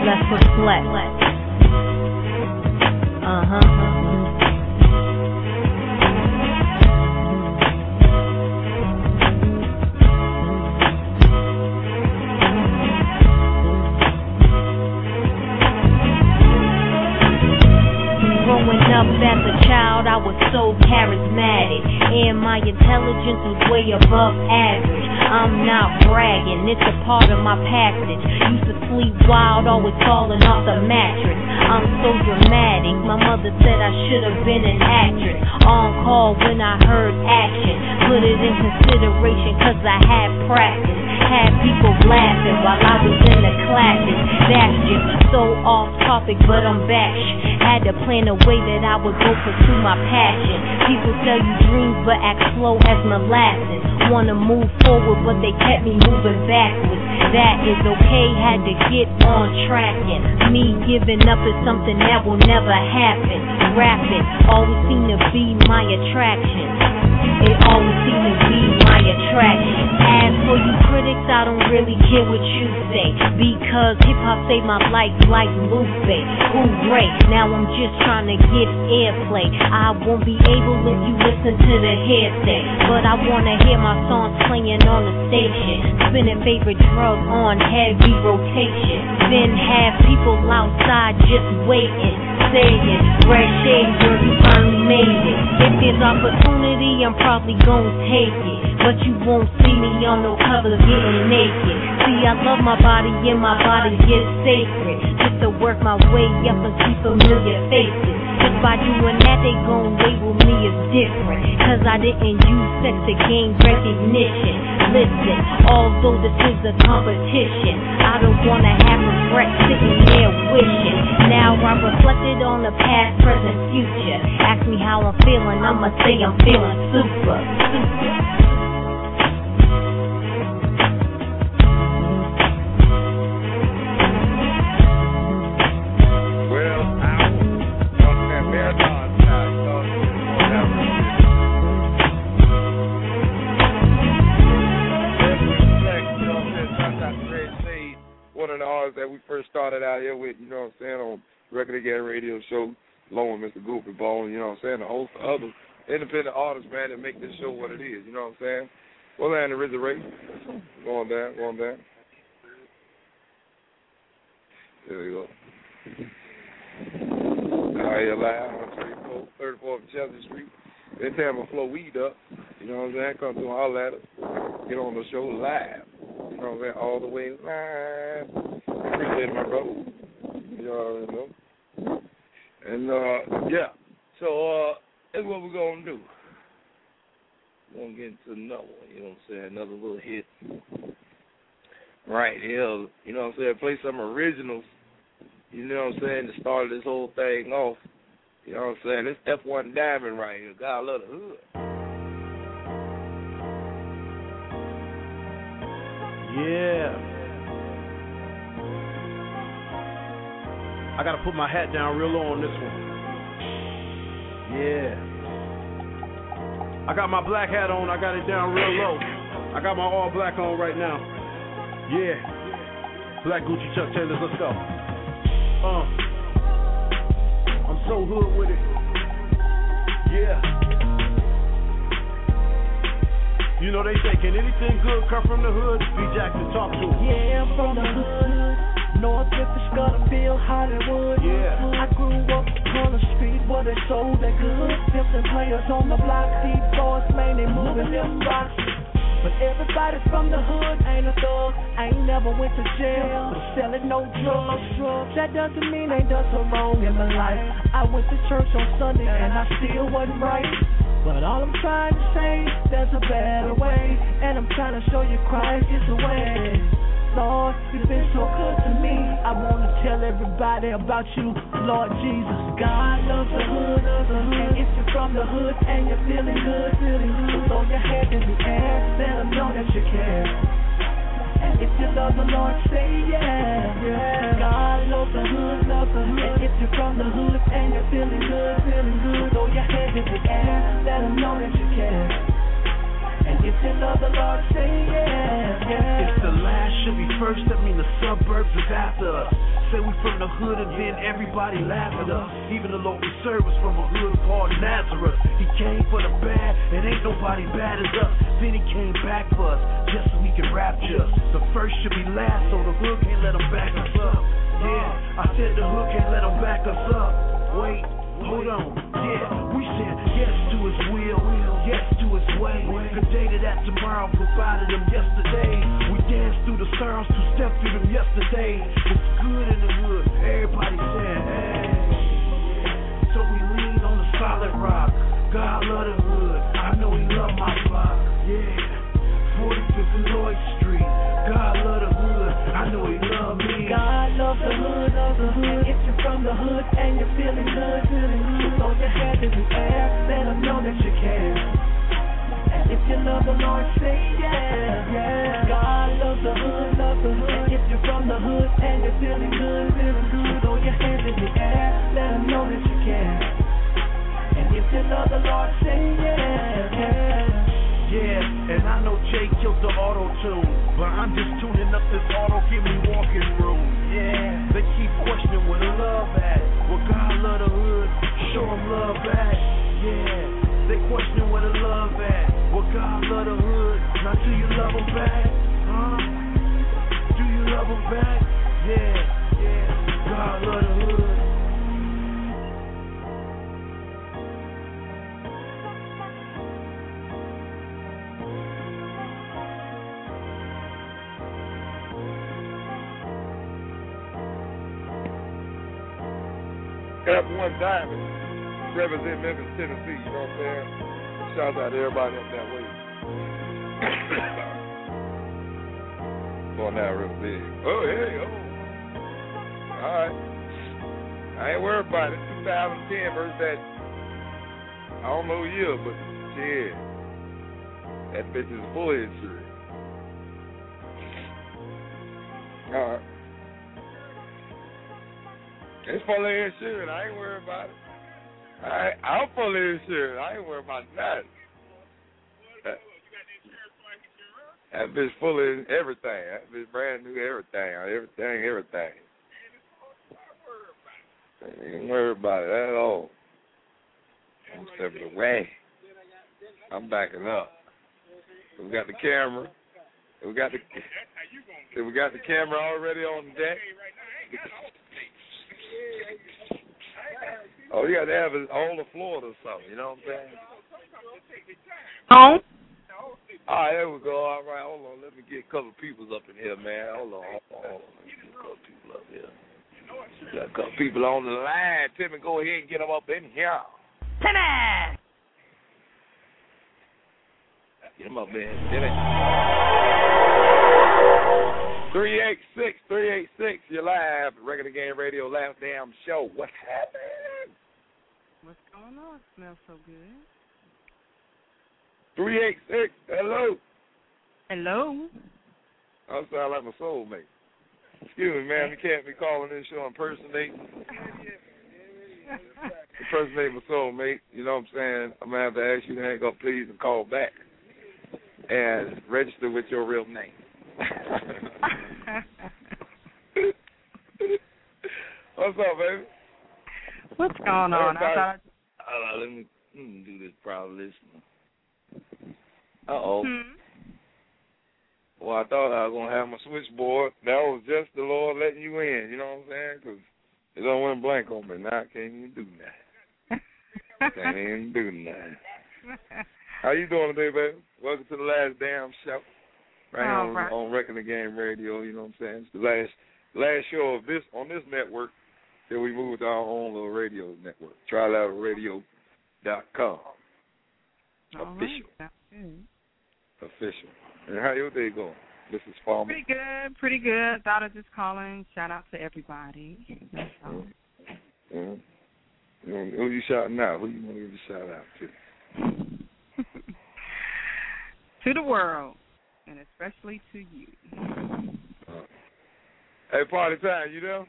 let's reflect. Uh-huh. Growing up as a child, I was so charismatic, and my intelligence was way above average. I'm not bragging, it's a part of my package. Used to sleep wild, always falling off the mattress. I'm so dramatic, my mother said I should have been an actress. On call when I heard action, put it in consideration cause I had practice. Had people laughing while I was in the classes. That's just so off topic, but I'm back. Had to plan a way that I would go pursue my passion. People tell you dreams but act slow as molasses. Wanna move forward but they kept me moving backwards. That is okay, had to get on tracking. Me giving up is something that will never happen. Rapping always seem to be my attraction. It always seem to be my attraction. As for you critics, I don't really care what you say, because hip-hop saved my life like Lupe. Hooray, now I'm just trying to get airplay. I won't be able if you listen to the hearsay, but I wanna hear my songs playing on the station. Spinning favorite drug on heavy rotation. Then have people outside just waiting, saying, "Red shade, girl, you finally made it." If there's opportunity, I'm probably gon' take it, but you won't see me on no covers getting naked. See, I love my body and my body gets sacred. Just to work my way up and see familiar faces. Just by doing that, they gon' label me as different, cause I didn't use sex to gain recognition. Listen, although this is a competition, I don't wanna have regret sitting there wishing. Now I reflected on the past, present, future. Ask me how I'm feeling, I'ma say I'm feeling super, super. One of the artists that we first started out here with, you know what I'm saying, on Record Again Radio Show, along with Mister Goofy Bone, you know what I'm saying, a host of other independent artists, man, that make this show what it is, you know what I'm saying. Well, man, the R Z A Ray, go on down, go on down. There we go. Out here live on thirty-fourth and Chelsea Street. Then Tampa Flow Weed Up, you know what I'm saying, come through and holler at us, get on the show live. You know what I'm saying? All the way live. Appreciate it, my brother. You already know. And, uh, yeah. So, uh, that's what we're going to do. We're going to get into another one, you know what I'm saying? Another little hit. Right here. You know what I'm saying? Play some originals. You know what I'm saying? To start this whole thing off. You know what I'm saying? This F one Diamond right here. God love the hood. Yeah. I gotta put my hat down real low on this one. Yeah. I got my black hat on, I got it down real low. I got my all black on right now. Yeah. Black Gucci Chuck Taylors, let's go. Uh. I'm so hood with it. Yeah. You know they say, can anything good come from the hood? B. Jackson, talk to him. Yeah, I'm from the hood. North Memphis, Scottsdale, Hollywood. Yeah. I grew up on the street where they sold that good. Simpson players on the block, deep boys, man, they moving them blocks. But everybody from the hood ain't a thug. I ain't never went to jail for selling no drugs. That doesn't mean ain't done so wrong in my life. I went to church on Sunday and I still wasn't right. But all I'm trying to say, there's a better way, and I'm trying to show you Christ is the way. Lord, you've been so good to me. I want to tell everybody about you, Lord Jesus. God loves the hood, and if you're from the hood and you're feeling good, feeling good, throw your head in the air, let them know that you care. And if you love the Lord, say yeah, yeah. God loves the hood, loves the hood. And if you're from the hood and you're feeling good, feeling good, throw your hands in the air, let them know that you care. And if you love the Lord, say yeah, yeah. If the last should be first, that mean the suburbs is after us. say we from the hood and then everybody laugh at us. Even the local service from a hood called Nazareth. He came for the bad, and ain't nobody bad as us. Then he came back for us, just so he could rapture us. The first should be last, so the hood can't let him back us up. Yeah, I said the hood can't let him back us up. Wait, hold on, yeah, we said yes to his will, yes to his way. Cause day to that tomorrow provided him yesterday. We danced through the sorrows, two stepped through them yesterday. It's good in the hood, everybody said, hey. So we lean on the solid rock. God love the hood, I know he love my block, yeah. forty-fifth and Lloyd Street, God love the hood, I know he love me. God love the hood, love the hood. If you're from the hood and you're feeling good, feeling good, throw your hand in the air, let them know that you care. And if you love the Lord, say yeah, yeah. God love the hood, love the hood. And if you're from the hood and you're feeling good, feeling good, throw your hand in the air, let them know that you care. And if you love the Lord, say yeah, yeah. Yeah, and I know Jay killed the auto-tune, but I'm just tuning up this auto, give me walking room. Yeah, they keep questioning where the love at. Well, God love the hood, show them love back. Yeah, they questioning where the love at. Well, God love the hood, now do you love them back? Huh? Do you love them back? Yeah, yeah, God love the hood. Got one diamond, represent Memphis, Tennessee, you know what I'm saying? Shout out to everybody up that way. Going down real big. Oh, hey, oh. All right. I ain't worried about it. twenty ten versus that, I don't know year, but shit, that bitch is fully insured. All right. It's fully insured. I ain't worried about it. I, I'm fully insured. I ain't worried about nothing. That, that bitch fully everything. That bitch brand new everything. Everything, everything. I ain't worried about it at all. I'm stepping away. I'm backing up. We got the camera. We got the we got the camera already on deck. Oh, you got to have it on the floor or something, you know what I'm saying? Oh? All right, there we go. All right, hold on. Let me get a couple of people up in here, man. Hold on, hold on, hold on. Let me get a couple of people up here. Got a couple of people on the line. Timmy, go ahead and get them up in here. Timmy! Get them up in here, Timmy. three eight six, three eight six, you're live. Regular Game Radio, Last Damn Show. What happened? What's going on? It smells so good. three eight six, hello. Hello. I sound like my soulmate. Excuse me, ma'am. You can't be calling this show impersonating. Impersonating my soulmate. You know what I'm saying? I'm going to have to ask you to hang up, please, and call back. And register with your real name. What's up, baby? What's going on? I thought uh, let, me, let me do this proud listener. Uh-oh. Hmm. Well, I thought I was going to have my switchboard. That was just the Lord letting you in, you know what I'm saying? Because it don't went blank on me. Now I can't even do that. Can't even do nothing. How you doing today, baby? Welcome to the Last Damn Show. Right oh, on, right. on Wrecking the Game Radio, you know what I'm saying? It's the last last show of this on this network that we moved to our own little radio network, trilateral radio dot com. Official. Right. Mm. Official. And how your day going? This is Palmer. Pretty good, pretty good. Thought I'd just call in, shout out to everybody. That's all. Mm-hmm. You know, who you shouting out? Who you want to give a shout out to? To the world. And especially to you. Uh, hey, party time, you there?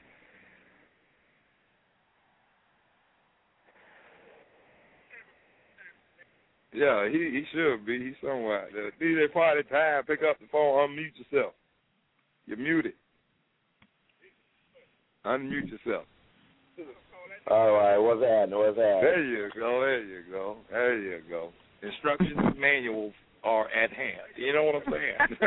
Yeah, he he should be. He's somewhere out there. D J party time, pick up the phone, unmute yourself. You're muted. Unmute yourself. All right, what's happening? What's happening? There you go. There you go. There you go. Instructions manuals are at hand. You know what I'm saying?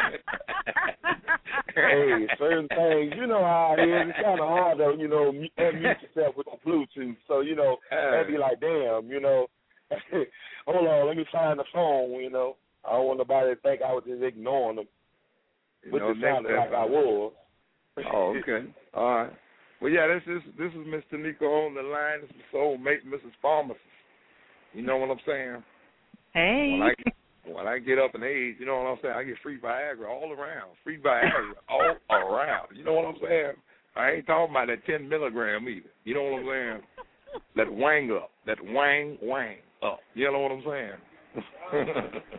Hey, certain things, you know how it is. It's kind of hard to, you know, unmute yourself with the Bluetooth. So, you know, I'd be like, damn, you know, hold on, let me find the phone, you know. I don't want nobody to think I was just ignoring them. Which it sounded like I was. Oh, okay. All right. Well, yeah, this is this is Mister Nico on the line. This is soulmate, Missus Pharmacist. You know what I'm saying? Hey. When I, get, when I get up in age, you know what I'm saying? I get free Viagra all around. Free Viagra all around. You know what I'm saying? I ain't talking about that ten milligram either. You know what I'm saying? That wang up. That wang, wang up. You know what I'm saying?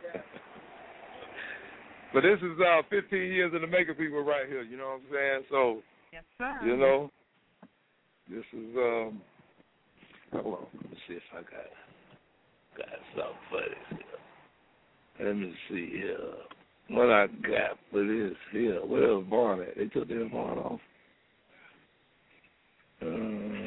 But this is uh, fifteen years in the making, people, right here. You know what I'm saying? So, yes, sir. You know, this is, um, hold on. Let's see if I got got something for this here. Let me see here. What I got for this here. Where was Vaughn at? They took their Vaughn off. Uh,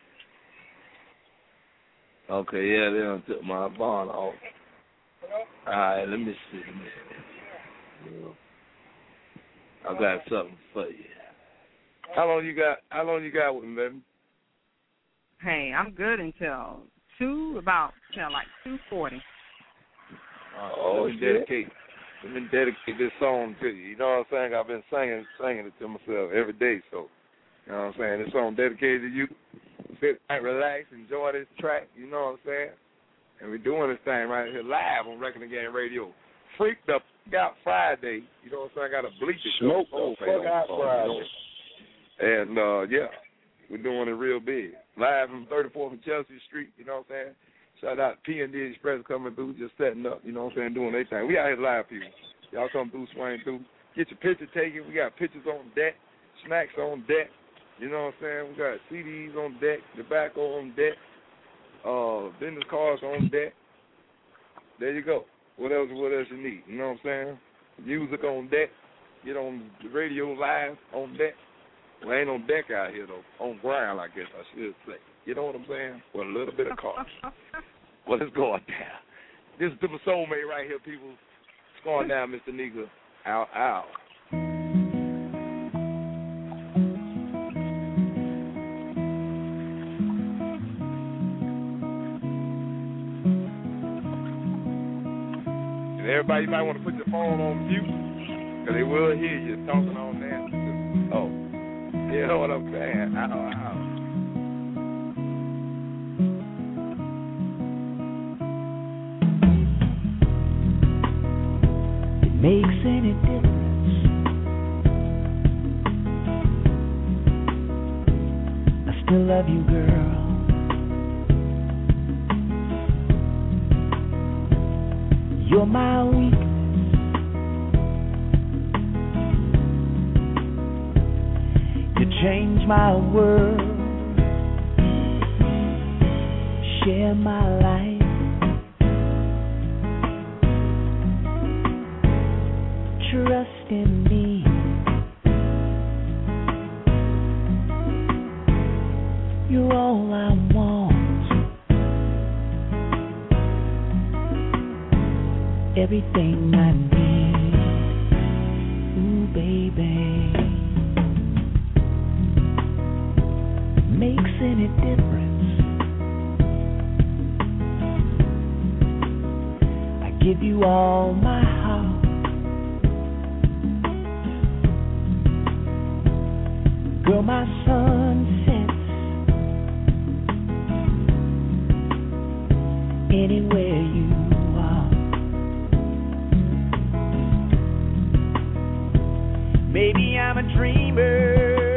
okay, yeah, they done took my Vaughn off. All right, let me see. Let me see. I got something for you. How long you got? How long you got with me, baby? Hey, I'm good until two, about till like two forty. Oh, let me dedicate. Let me dedicate this song to you. You know what I'm saying? I've been singing, singing it to myself every day. So, you know what I'm saying? This song dedicated to you. Sit back, relax, enjoy this track. You know what I'm saying? And we're doing this thing right here live on Record and Game Radio. Freaked up, got Friday. You know what I'm saying? I got to bleach it. Smoke the fuck out Friday. And, uh, yeah, we're doing it real big. Live from thirty-fourth and Chelsea Street, you know what I'm saying? Shout out to P and D Express coming through, just setting up, you know what I'm saying, doing their thing. We out here live, people. Y'all come through, swing through. Get your picture taken. We got pictures on deck, snacks on deck. You know what I'm saying? We got C Ds on deck, tobacco on deck, uh, business cards on deck. There you go. What else, what else you need? You know what I'm saying? Music on deck. Get on the radio live on deck. Well, ain't on deck out here, though. On ground, I guess I should say. You know what I'm saying? With a little bit of caution. Well, it's going down. This is to my soulmate right here, people. It's going down, Mister Nigga. Ow, ow. And everybody, you might want to put your phone on mute, because they will hear you talking on that. Oh. You know what I'm saying? Ow, ow. It makes any difference. I still love you, girl. You're my weakness. Change my world, share my life, trust in me. You're all I want, everything I need. Ooh, baby. Makes any difference. I give you all my heart. Girl, my sun sets anywhere you are. Maybe I'm a dreamer.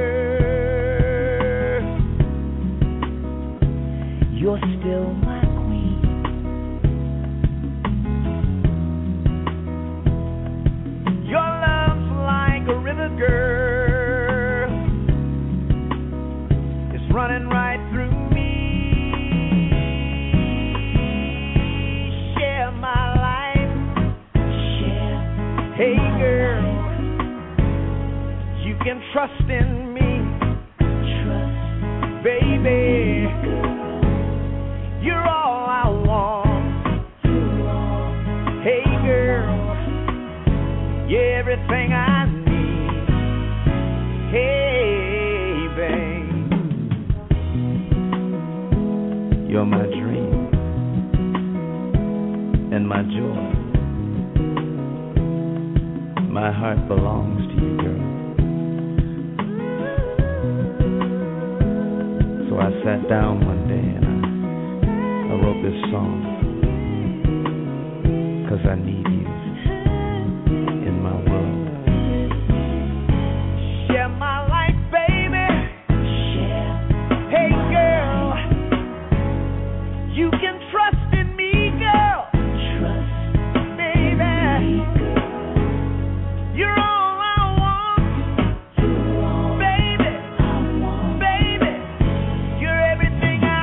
You're still my queen. Your love's like a river, girl. It's running right through me. Share my life. Share. Hey, girl. Life. You can trust in me. You're my dream and my joy. My heart belongs to you, girl. So I sat down one day and I, I wrote this song, 'cause I need you in my world. Share my life, baby. Share. Hey, girl, you can trust in me, girl. Trust, baby. Me, girl. You're all I want. You're all, baby. I want, baby. You're everything I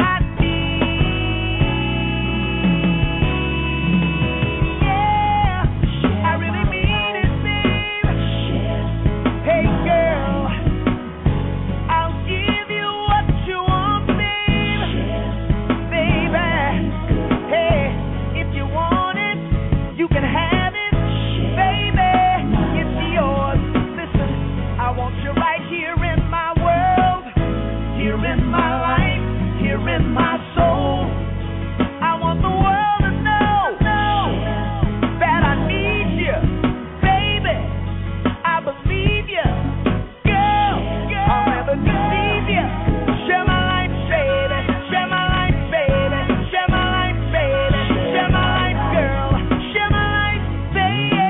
need. Yeah, I really mean it, baby. Hey, girl, I'll give you what you want, baby. Baby, hey, if you want it, you can have it, baby. It's yours. Listen, I want you right here in my world, here in my life, here in my soul. I want the world to know that I need you, baby. I believe you, girl. I'll never deceive you. Share my life, baby. Share my life, baby. Share my life, baby. Share my life, girl. Share my life, baby.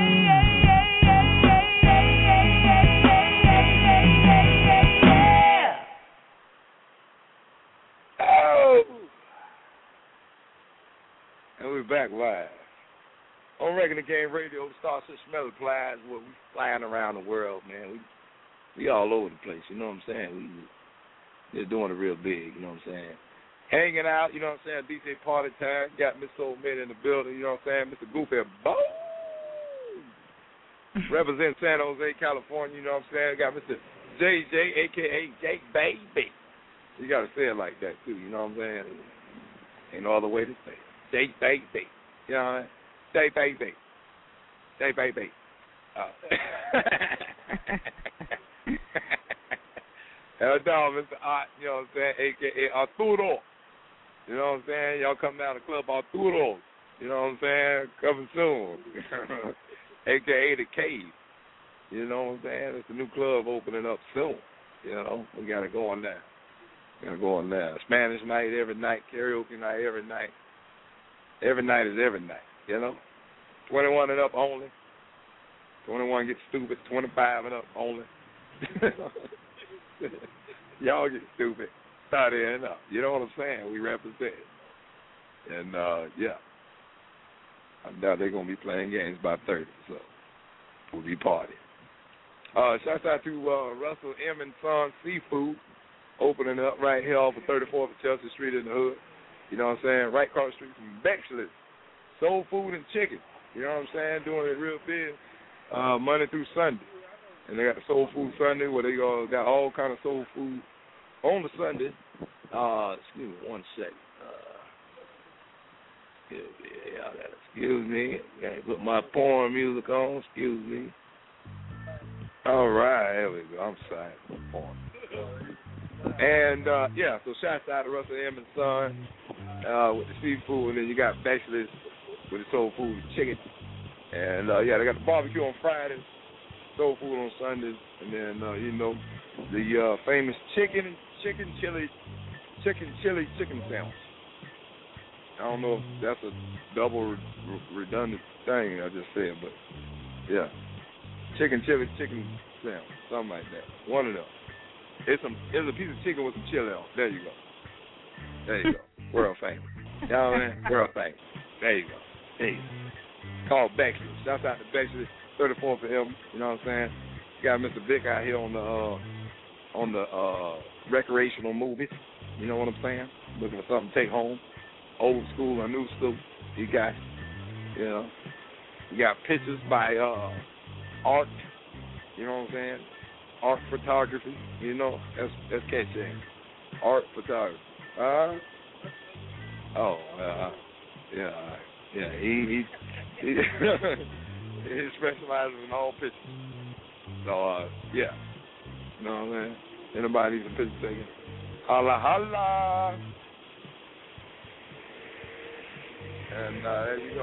Oh! And we're back live on Regular Game Radio, Star Six Melody Plies, where we flying around the world, man. We we all over the place, you know what I'm saying? We just doing it real big, you know what I'm saying? Hanging out, you know what I'm saying? D J Party Time. Got Mister Old Man in the building, you know what I'm saying? Mister Goofy Bo. Represent San Jose, California, you know what I'm saying? Got Mister J J, a k a. J Baby. You got to say it like that, too, you know what I'm saying? Ain't no other way to say it. J Baby. You know what I mean? J Baby. J Baby. Uh. Hell no, Mister Art, you know what I'm saying? A K A. Arturo. You know what I'm saying? Y'all come down to Club Arturo. You know what I'm saying? Coming soon. A K A. The Cave. You know what I'm saying? It's a new club opening up soon. You know, we got to go on there. Got to go on there. Spanish night every night, karaoke night every night. Every night is every night, you know? twenty-one and up only. twenty-one get stupid, twenty-five and up only. Y'all get stupid. Start in up. You know what I'm saying? We represent. And, uh, yeah. I doubt they're going to be playing games by thirty, so we'll be partying. Uh, shouts out to uh, Russell M. and Son Seafood, opening up right here off of thirty-fourth of Chelsea Street in the hood. You know what I'm saying? Right across the street from Bexley's Soul Food and Chicken. You know what I'm saying? Doing it real big uh, Monday through Sunday. And they got the Soul Food Sunday where they uh, got all kind of soul food on the Sunday. Uh, excuse me one second. Uh, yeah, y'all gotta excuse me. Gotta put my porn music on. Excuse me. All right, there we go. I'm sorry for porn. And, uh, yeah, so shouts out to Russell M. and Son uh, with the seafood, and then you got Bachelors with the soul food and chicken. And, uh, yeah, they got the barbecue on Fridays, soul food on Sundays, and then, uh, you know, the uh, famous chicken, chicken chili, chicken chili chicken sandwich. I don't know if that's a double re- redundant thing I just said, but, yeah. Chicken chili chicken sandwich, something like that. One of them. It's some. It's a piece of chicken with some chili on. There you go. There you go. World famous. You know what I mean? World famous. There you go. There you go. Called Bexley. Shouts out to Bexley, thirty-four for him. You know what I'm saying? Got Mister Vic out here on the uh, on the uh, recreational movies. You know what I'm saying? Looking for something to take home. Old school or new school. You got, you know, you got pictures by uh, art. You know what I'm saying? Art photography, you know, that's that's catchy. Art photography. Uh, oh, uh, yeah, yeah. He he he, he specializes in all pictures. So uh, yeah, you know what I mean. Anybody needs a picture taken? Holla holla. And uh, there you go.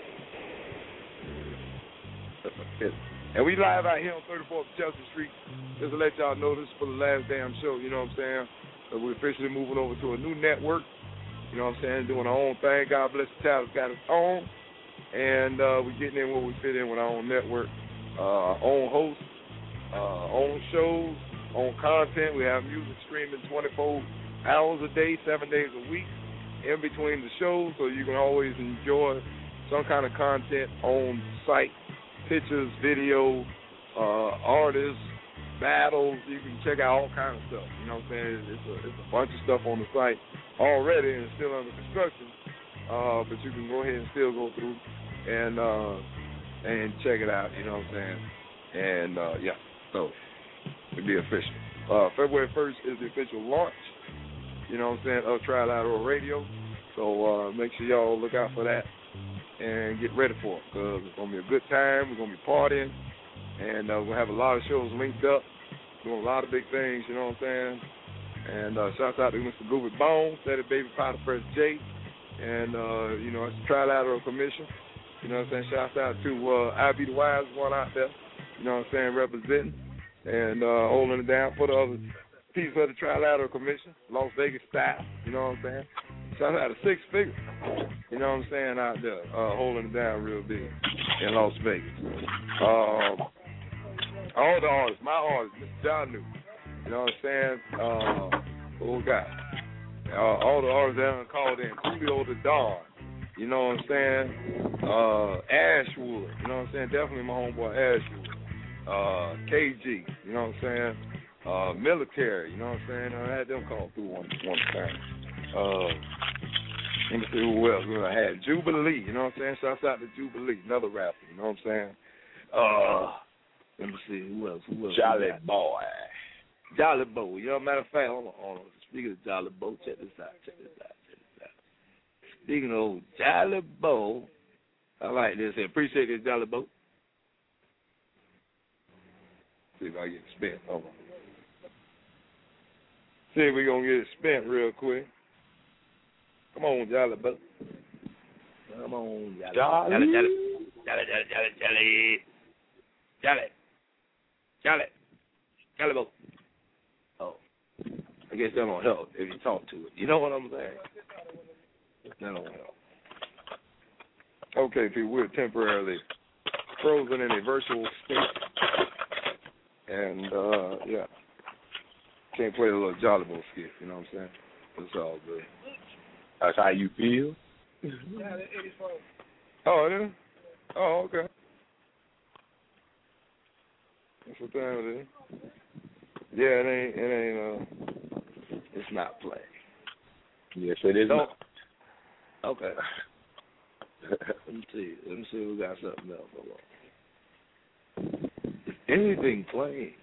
And we live out here on thirty-fourth Chelsea Street. Just to let y'all know, this is for the last damn show, you know what I'm saying? So we're officially moving over to a new network, you know what I'm saying, doing our own thing. God bless the child that's got its own. And uh, we're getting in where we fit in with our own network, uh, our own hosts, uh, own shows, own content. We have music streaming twenty-four hours a day, seven days a week in between the shows, so you can always enjoy some kind of content on site. Pictures, video, uh, artists, battles. You can check out all kinds of stuff. You know what I'm saying? It's a, it's a bunch of stuff on the site already and still under construction. Uh, but you can go ahead and still go through and uh, and check it out. You know what I'm saying? And uh, yeah, so it'll be official. Uh, February first is the official launch. You know what I'm saying? Of Trilateral Radio. So uh, make sure y'all look out for that. And get ready for it, because it's going to be a good time. We're going to be partying, and uh, we're going to have a lot of shows linked up, doing a lot of big things, you know what I'm saying? And uh, shouts out to Mister Goofy Bone, Steady Baby Powder Fresh J, and, uh, you know, it's the Trilateral Commission, you know what I'm saying? Shouts out to uh, I Be the Wise one out there, you know what I'm saying, representing, and uh, holding it down for the other piece of the Trilateral Commission, Las Vegas style, you know what I'm saying? Shout out to Six Figures, you know what I'm saying, out there, uh, holding it down real big in Las Vegas. Um, all the artists, my artists, Mister John New, you know what I'm saying, uh, oh God, uh, all the artists that I called in, Julio the Don, you know what I'm saying, uh, Ashwood, you know what I'm saying, definitely my homeboy Ashwood, uh, K G, you know what I'm saying, uh, military, you know what I'm saying, I had them call through one, one time. Uh, let me see who else. I had Jubilee, you know what I'm saying? Shouts out to Jubilee, another rapper, you know what I'm saying? Uh, let me see, who else? Who else? Jolly Boy. Jolly Boy, you know, matter of fact, hold on, hold on. Speaking of Jolly Boy, check this out, check this out, check this out. Speaking of Jolly Boy, I like this. I appreciate this, Jolly Boy. See if I get it spent. Hold on. See if we're going to get it spent real quick. Come on, Jolly Boy. Come on, Jolly. Jolly, Jolly, Jolly, Jolly, Jolly, Jolly, Jolly, Jolly, Jolly Boy. Oh, I guess that won't help if you talk to it. You know what I'm saying? That don't help. Okay, people, we're temporarily frozen in a virtual state. And, uh, yeah. Can't play a little Jolly Boy skit, you know what I'm saying? It's all good. That's how you feel? Yeah, eighty-four. Oh, it is? Oh, okay. That's what time it is. Yeah, it ain't, it ain't, uh, it's not playing. Yes, it is not. Okay. Let me see. Let me see if we got something else. Is anything playing?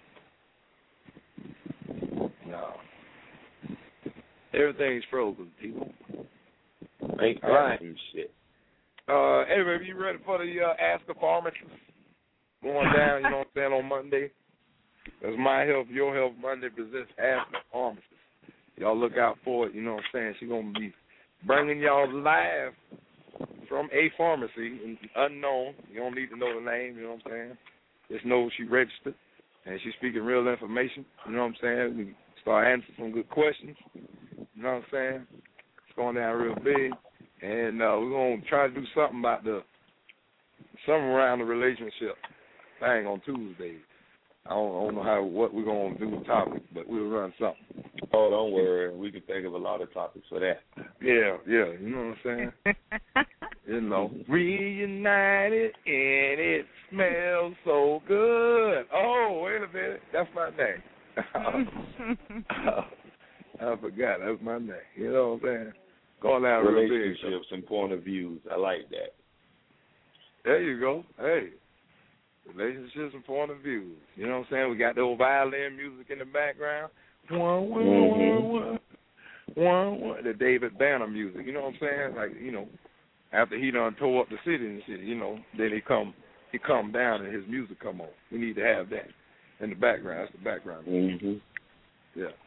No. Everything's frozen, people. Ain't right. Shit. Uh, anyway, you ready for the uh, Ask a Pharmacist going down, you know what I'm saying, on Monday? That's My Health, Your Health Monday presents Ask a Pharmacist. Y'all look out for it, you know what I'm saying? She's going to be bringing y'all live from a pharmacy, unknown. You don't need to know the name, you know what I'm saying? Just know she registered, and she's speaking real information, you know what I'm saying? We start answering some good questions, you know what I'm saying? It's going down real big, and uh, we're going to try to do something about the, something around the relationship thing on Tuesdays. I don't, I don't know how what we're going to do with topics, but we'll run something. Oh, don't worry. We can think of a lot of topics for that. Yeah, yeah. You know what I'm saying? You know. Reunited and it smells so good. Oh, wait a minute. That's my name. I forgot. That's my name. You know what I'm saying? Going down relationships and point of views. I like that. There you go. Hey. Relationships and point of views. You know what I'm saying? We got the old violin music in the background. One, one, mm-hmm. one, one, one. The David Banner music. You know what I'm saying? Like, you know, after he done tore up the city and shit, you know, then he come he come down and his music come on. We need to have that in the background. That's the background music. Mm-hmm. Yeah.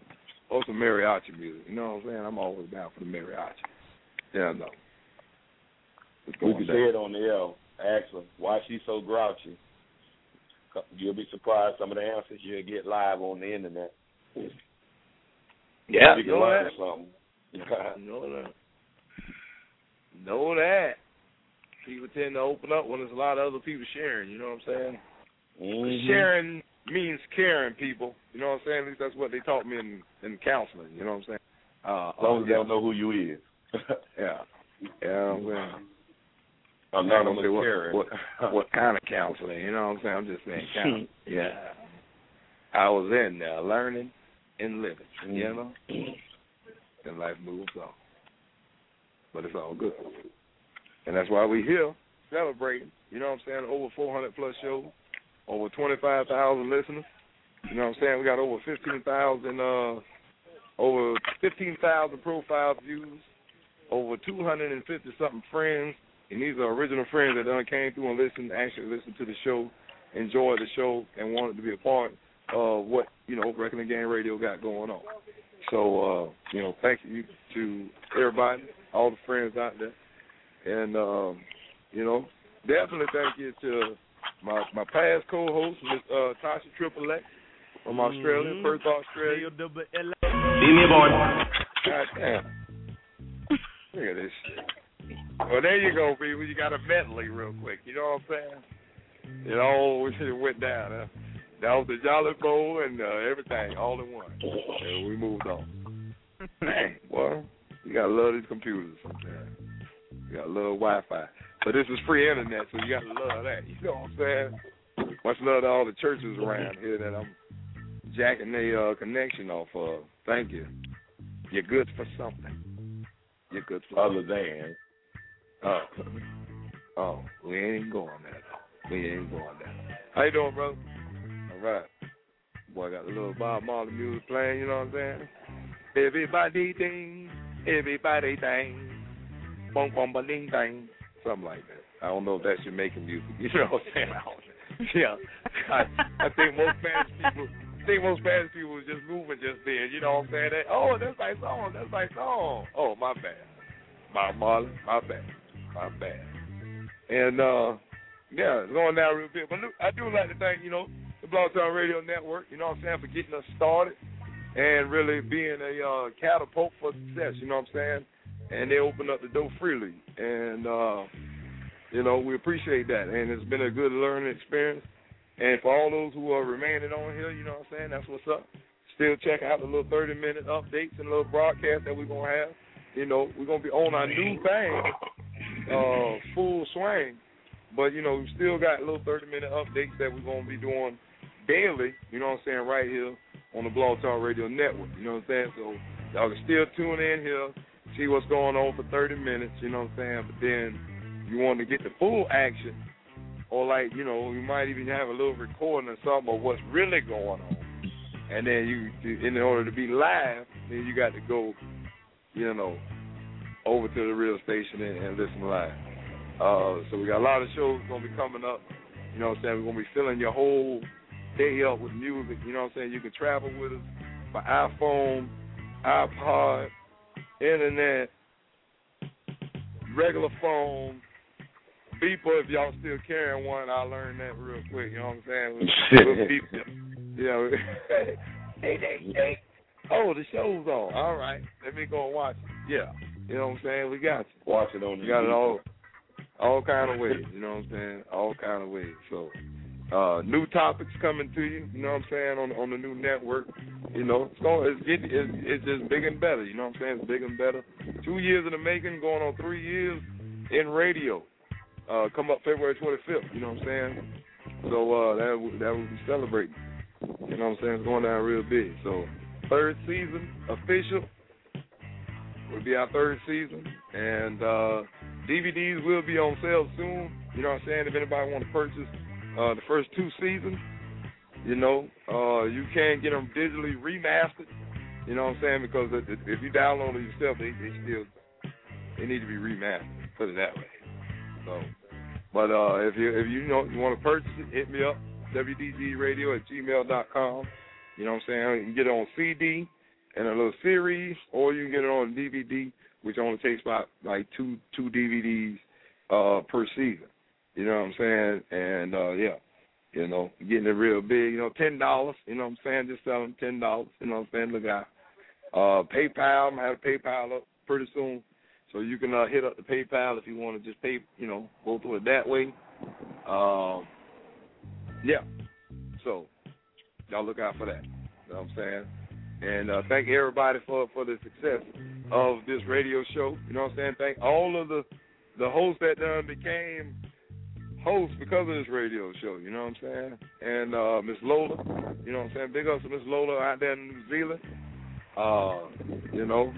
Also mariachi music. You know what I'm saying? I'm always down for the mariachi. Yeah, no. We could say it on the air. Ask her why she's so grouchy. You'll be surprised some of the answers you'll get live on the internet. Yeah, you can know learn that. something. know that. Know that. People tend to open up when there's a lot of other people sharing, you know what I'm saying? Mm-hmm. Sharing means caring, people. You know what I'm saying? At least that's what they taught me in, in counseling, you know what I'm saying? Uh, as long uh, as they don't know who you is. yeah. Yeah, I'm saying. I'm not gonna say what, caring. what, what kind of counseling, you know what I'm saying? I'm just saying counseling. Yeah. I was in there learning and living, mm-hmm. you know? And life moves on. But it's all good. And that's why we're here celebrating, you know what I'm saying, over four hundred plus shows, over twenty-five thousand listeners. You know what I'm saying? We got over fifteen thousand uh, over fifteen thousand profile views, over two hundred fifty-something friends. And these are original friends that done came through and listened, actually listened to the show, enjoyed the show, and wanted to be a part of what, you know, Wrecking the Game Radio got going on. So, uh, you know, thank you to everybody, all the friends out there. And, um, you know, definitely thank you to my my past co-host, Miss uh, Tasha Triple X from mm-hmm. Australia, Perth, Australia. See me, boy. God damn. Look at this shit. Well, there you go, people. You got a medley real quick. You know what I'm saying? It all went down. Huh? That was the Jolly Bowl and uh, everything, all in one. And we moved on. Dang, boy. You got to love these computers sometimes. You got to love Wi-Fi. But this is free internet, so you got to love that. You know what I'm saying? Much love to all the churches around here that I'm jacking their uh, connection off of. Thank you. You're good for something. You're good for Other than. Oh. Oh, we ain't going there, though. We ain't going there. How you doing, brother? All right. Boy, got a little Bob Marley music playing, you know what I'm saying? Everybody ding, everybody ding. Bum bum ba ding ding, something like that. I don't know if that's Jamaican music. You know what I'm saying? I don't, yeah, I, I think most Spanish people, I think most Spanish people was just moving just then. You know what I'm saying? They, oh, that's my song. That's my song. Oh, my bad, my Marley, my bad, my bad. And uh, yeah, it's going down real bit. But look, I do like to thank you know the Blog Talk Radio Network. You know what I'm saying, for getting us started and really being a uh, catapult for success. You know what I'm saying? And they open up the door freely. And, uh, you know, we appreciate that. And it's been a good learning experience. And for all those who are remaining on here, you know what I'm saying, that's what's up. Still check out the little thirty-minute updates and little broadcasts that we're going to have. You know, we're going to be on our new thing, uh, full swing. But, you know, we still got little thirty-minute updates that we're going to be doing daily, you know what I'm saying, right here on the Blog Talk Radio Network. You know what I'm saying? So y'all can still tune in here. See what's going on for thirty minutes, you know what I'm saying? But then you want to get the full action, or like, you know, you might even have a little recording or something of what's really going on. And then you, in order to be live, then you got to go, you know, over to the real station and, and listen live. Uh, so we got a lot of shows going to be coming up. You know what I'm saying? We're going to be filling your whole day up with music. You know what I'm saying? You can travel with us by iPhone, iPod, internet, regular phone, beeper if y'all still carrying one. I learned that real quick, you know what I'm saying? We'll beep them. You know, hey, hey, hey. Oh, the show's on. All right. Let me go and watch it. Yeah. You know what I'm saying? We got you. Watch it on the We got it all all kind of ways, you know what I'm saying? All kind of ways. So Uh, new topics coming to you, you know what I'm saying, on on the new network. You know, it's going, it's getting, it's, it's just bigger and better. You know what I'm saying? It's bigger and better. Two years in the making, going on three years in radio. Uh, come up February twenty-fifth. You know what I'm saying? So uh, that that will be celebrating. You know what I'm saying? It's going down real big. So third season official will be our third season, and uh, D V Ds will be on sale soon. You know what I'm saying? If anybody want to purchase Uh, the first two seasons, you know, uh, you can get them digitally remastered, you know what I'm saying, because if you download it yourself, they, they still, they need to be remastered, put it that way. So, but uh, if you if you know you want to purchase it, hit me up, W D G radio at gmail dot com, you know what I'm saying, you can get it on C D and a little series, or you can get it on D V D, which only takes about like two two D V Ds uh, per season. You know what I'm saying? And uh, yeah, you know, getting it real big. You know, ten dollars. You know what I'm saying? Just selling ten dollars. You know what I'm saying? Look out. Uh, PayPal. I'm gonna have PayPal up pretty soon, so you can uh, hit up the PayPal if you want to just pay. You know, go through it that way. Um, yeah. So y'all look out for that. You know what I'm saying? And uh, thank everybody for, for the success of this radio show. You know what I'm saying? Thank all of the, the hosts that uh, became hosts because of this radio show. You know what I'm saying? And uh, Miss Lola, you know what I'm saying? Big ups to Miss Lola out there in New Zealand. Uh, you know,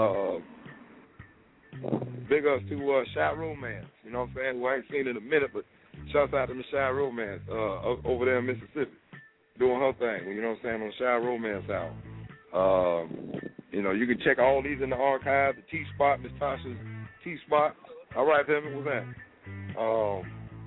uh, big ups to uh, Shy Romance. You know what I'm saying? Who I ain't seen in a minute, but shouts out to Miss Shy Romance uh, over there in Mississippi, doing her thing. You know what I'm saying? On Shy Romance album. Um, you know, you can check all these in the archive. The T-Spot, Miss Tasha's T-Spot. All right, Pimmy, what's that? Um,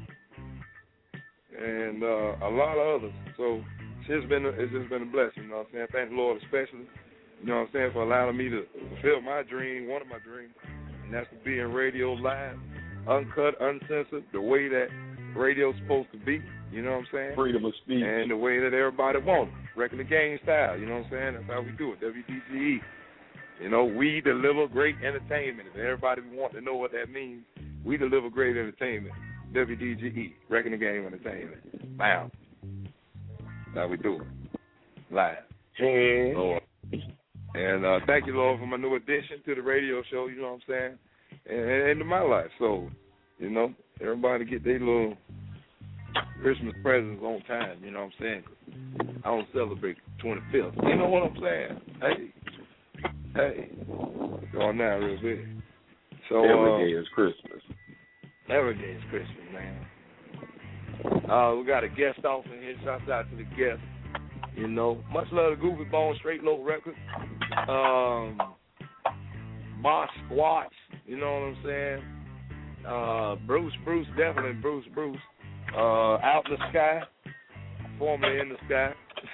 and uh, a lot of others. So it's just been a, it's just been a blessing. You know what I'm saying? Thank the Lord especially. You know what I'm saying, for allowing me to fulfill my dream, one of my dreams, and that's to be in radio live, uncut, uncensored, the way that radio's supposed to be. You know what I'm saying? Freedom of speech. And the way that everybody wants it. Wrecking the Game style. You know what I'm saying? That's how we do it. W D G E. You know, we deliver great entertainment. If everybody want to know what that means, we deliver great entertainment. W D G E. Wrecking the Game entertainment. Bam. That's how we do it. Live. Hey. Lord. And uh, thank you, Lord, for my new addition to the radio show. You know what I'm saying? And, and into my life. So, you know, everybody get their little Christmas presents on time, you know what I'm saying? I don't celebrate the twenty-fifth. You know what I'm saying? Hey, hey, going down real big. So every day uh, is Christmas. Every day is Christmas, man. Uh, we got a guest off in here. Shouts out to the guest. You know, much love to Goofy Bone, Straight Low Records. Um, Boss Squatch, you know what I'm saying? Uh, Bruce, Bruce, definitely Bruce, Bruce. Uh, Out in the Sky, formerly In the Sky.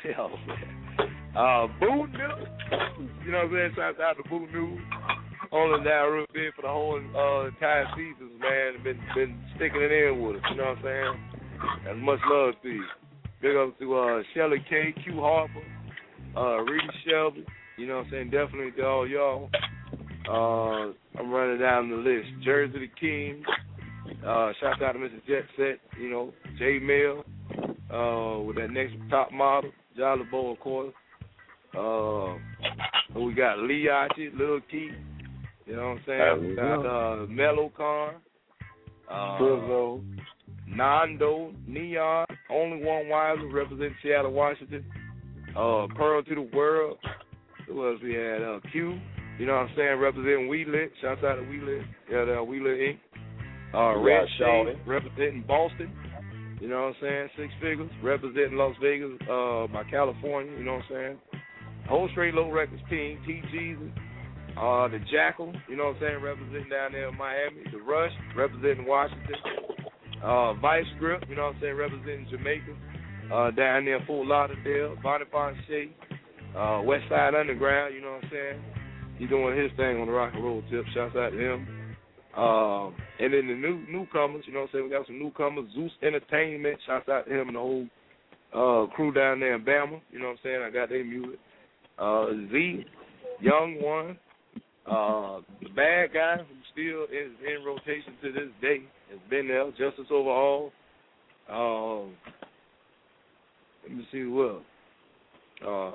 uh, Boo News, you know what I'm saying? Shout out to Boo News. Only down real big for the whole uh, entire seasons, man. Been been sticking it in with us, you know what I'm saying? And much love to you. Big up to uh, Shelly K, Q Harper, uh, Reedy Shelby, you know what I'm saying? Definitely to all y'all. Uh, I'm running down the list. Jersey the King. Uh, shout out to Mister Jet Set, you know, J Mill, uh, with that next top model, Jolly Bo, of course. Uh, we got Lee Archie, Lil Key, you know what I'm saying? We got uh, Mellow Car, uh, Nando, Neon, Only One Wiser, representing Seattle, Washington. Uh, Pearl to the World. Who else we had? Uh, Q, you know what I'm saying? Representing We Lit. Shout out to We Lit. Yeah, uh, We Lit Incorporated. Uh, Red Shade, representing Boston, you know what I'm saying, Six Figures, representing Las Vegas, uh, by California, you know what I'm saying, Whole Straight Low Records team, T Jesus, uh, the Jackal, you know what I'm saying, representing down there in Miami, the Rush, representing Washington, uh, Vice Script, you know what I'm saying, representing Jamaica, uh, down there in Fort Lauderdale, Bonnie Ponche, uh, West Side Underground, you know what I'm saying, he doing his thing on the rock and roll tip, shouts out to him. Um, and then the new newcomers, you know what I'm saying? We got some newcomers. Zeus Entertainment, shouts out to him and the whole uh, crew down there in Bama. You know what I'm saying? I got their music. Uh, Z, Young One, uh, the bad guy who still is in rotation to this day, has been there. Justice Overall. Um, let me see who else. Uh,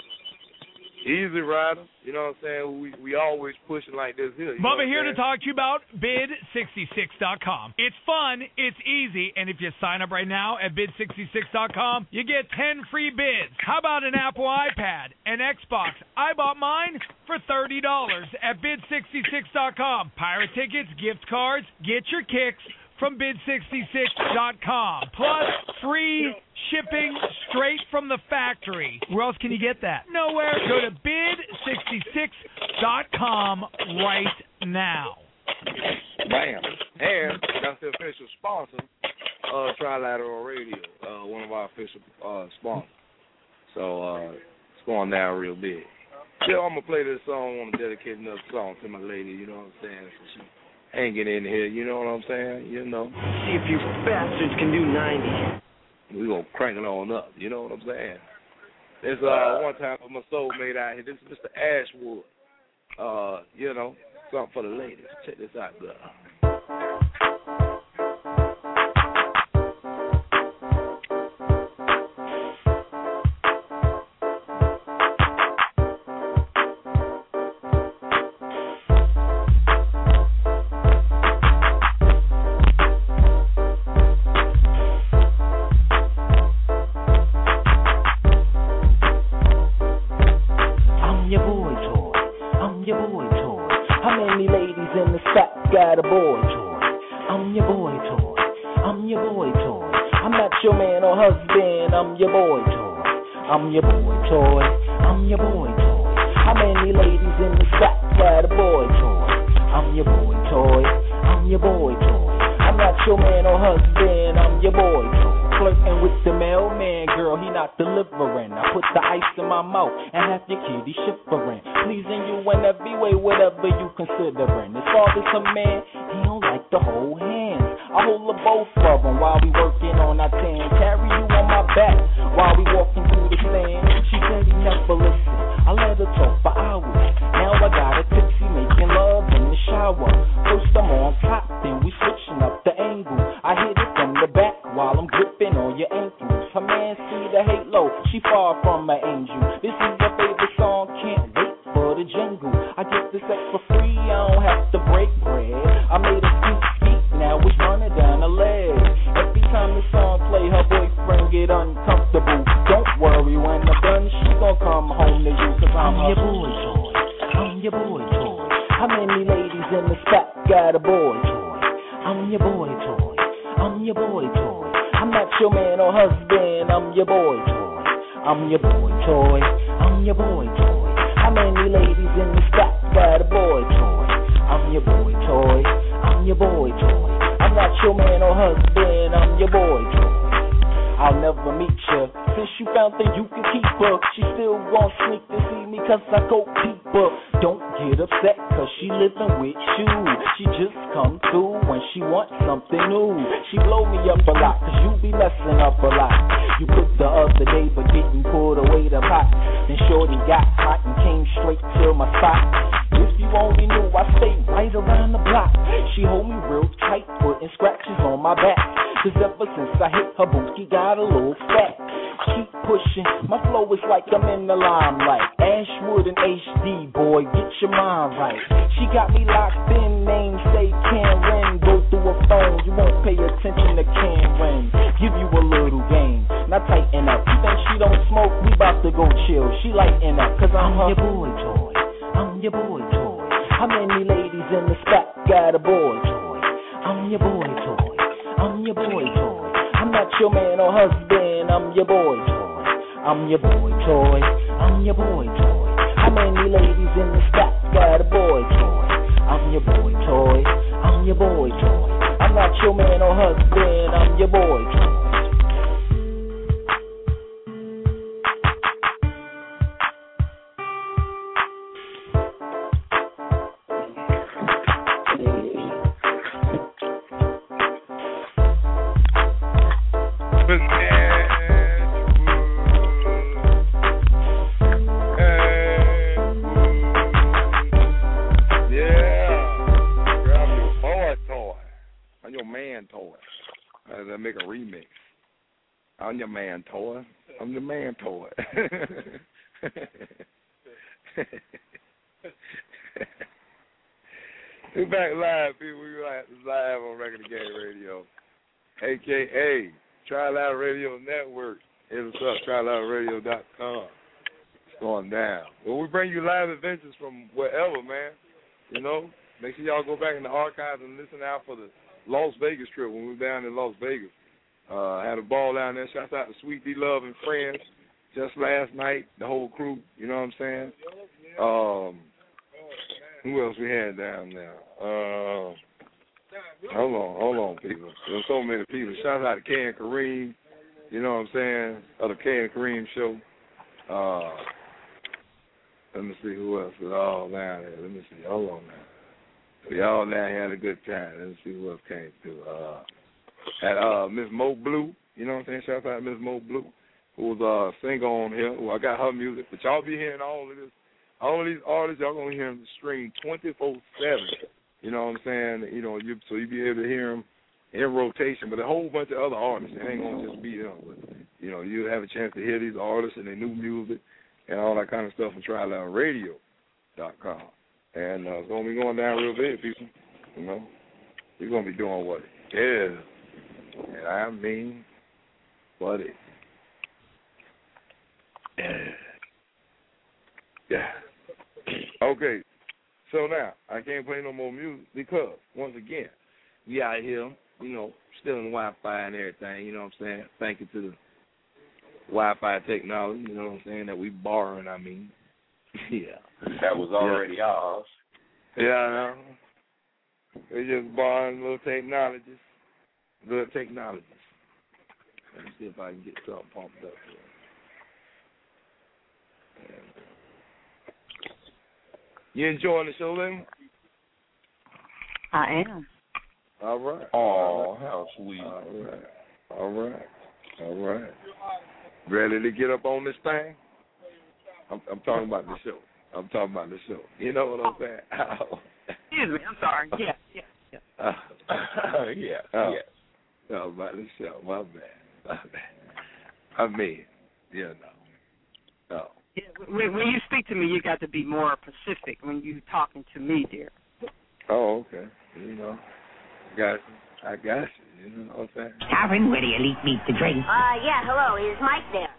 Easy Rider, you know what I'm saying? We we always pushing like this here. Bubba here to talk to you about bid sixty-six dot com. It's fun, it's easy, and if you sign up right now at bid sixty-six dot com, you get ten free bids. How about an Apple iPad, an Xbox? I bought mine for thirty dollars at bid sixty-six dot com. Pirate tickets, gift cards, get your kicks from bid sixty-six dot com. Plus free shipping straight from the factory. Where else can you get that? Nowhere. Go to bid sixty-six dot com right now. Bam. And that's the official sponsor of Trilateral Radio, uh, one of our official uh, sponsors. So uh, it's going down real big. Yeah, I'm going to play this song. I want to dedicate another song to my lady, you know what I'm saying? So she hanging in here, you know what I'm saying? You know. See if you bastards can do ninety. We gonna crank it on up, you know what I'm saying? There's uh one time my soulmate out here, this is Mister Ashwood. Uh, you know, something for the ladies. Check this out, girl. Got a boy toy. I'm your boy toy. I'm your boy toy. I'm not your man or husband. I'm your boy toy. I'm your boy toy. I'm your boy toy. How many ladies in the spot got a boy toy? I'm your boy toy. I'm your boy toy. I'm not your man or husband. I'm your boy toy. Flirting with the mailman, girl, he not delivering. I put the ice in my mouth and have your kitty shivering. Pleasing you in every way, whatever you considering. As far as a man, he don't like to hold hands. I hold the both of them while we working on our tan. Carry you on my back while we walking through the sand. She said he never listen. I let her talk for hours. Now I got a tipsy making love in the shower. First I'm on top, then we switching up the angle. I hit it from the back while I'm gripping on your ankles. Her man see the halo, she far from an angel. This is her favorite song, can't wait for the jingle. I get the sex for free, I don't have to break bread. I made a sweet feet, now it's running down the leg. Every time the song play, her boyfriend get uncomfortable. Don't worry, when I'm done, she gon' come home to you. Cause I'm, I'm your boy toy, I'm your boy toy. How many ladies in the spot got a boy toy? I'm your boy toy, I'm your boy toy. I'm not your man or husband, I'm your boy toy. I'm your boy toy, I'm your boy toy. How many ladies in the spot got a boy toy? I'm your boy toy, I'm your boy toy. I'm not your man or husband, I'm your boy toy. I'll never meet you, since you found that you can keep her. She still gon' sneak to see me cause I go peep her. Don't get upset cause she living with you. She just come through when she wants something new. She blow me up a lot cause you be messing up a lot. You put the other day but didn't pull away the pot. Then shorty got hot and came straight to my spot. If you only knew I stay right around the block. She hold me real tight, putting scratches on my back. Cause ever since I hit her booty got a little fat. Keep pushing, my flow is like I'm in the limelight. Ashwood and H D, boy, get your mind right. She got me locked in, name say Karen. Go through a phone, you won't pay attention to Karen. Give you a little game, now tighten up. You think she don't smoke, we bout to go chill. She lighten up, cause I'm, I'm her your boy toy, I'm your boy toy. How many ladies in the spot got a boy toy? I'm your boy toy, I'm your boy toy. I'm not your man or husband, I'm your boy toy. I'm your boy toy, I'm your boy toy. How many ladies in the spot got a boy toy? I'm your boy toy, I'm your boy toy. I'm not your man or husband, I'm your boy toy. I'm your man toy. I'm your man toy. We're back live, people. We're live on Regular Gang Radio, a k a. Try Loud Radio Network. Hit us up, try loud radio dot com. It's going down. Well, we bring you live adventures from wherever, man. You know, make sure y'all go back in the archives and listen out for the Las Vegas trip when we were down in Las Vegas. Uh, had a ball down there. Shouts out to Sweet D Love and friends just last night, the whole crew, you know what I'm saying? Um, who else we had down there? Uh, hold on, hold on, people. There's so many people. Shouts out to K and Kareem, you know what I'm saying, of the K and Kareem show. Uh, let me see who else is all down there. Let me see. Hold on now. We all down here had a good time. Let's see who else came through. Uh, at uh, Miss Mo Blue, you know what I'm saying? Shout out to Miss Mo Blue, who was a uh, singer on here. Well, I got her music, but y'all be hearing all of this. All of these artists, y'all gonna hear them stream twenty-four seven. You know what I'm saying? You know, you so you be able to hear them in rotation. But a whole bunch of other artists. It ain't gonna just be them. But you know, you have a chance to hear these artists and their new music and all that kind of stuff on Tri Loud Radio dot com. And uh, it's gonna be going down real big, people. You know, we're gonna be doing what it is, and I mean, what it. Yeah. Yeah. Okay. So now I can't play no more music because once again, we out here, you know, still in Wi-Fi and everything. You know what I'm saying? Thank you to the Wi-Fi technology. You know what I'm saying? That we borrowing. I mean. Yeah. That was already yeah. ours. Yeah, I know. We just borrowing little technologies. Good technologies. Let me see if I can get something pumped up here. You enjoying the show, Lynn? I am. All right. Oh, how sweet. All right. All right. All right. Ready to get up on this thing? I'm, I'm talking about the show. I'm talking about the show. You know what I'm saying? Oh. Excuse me. I'm sorry. Yeah, yeah, yeah. Uh, yeah, oh. yeah. No, about the show. My bad. My bad. I mean, you know. No. Yeah, when, when you speak to me, you got to be more specific when you talking to me, dear. Oh, okay. You know, got you. I got you. You know what I'm saying? Darren, where do you leave me to drink? Uh, yeah, hello. Is Mike there?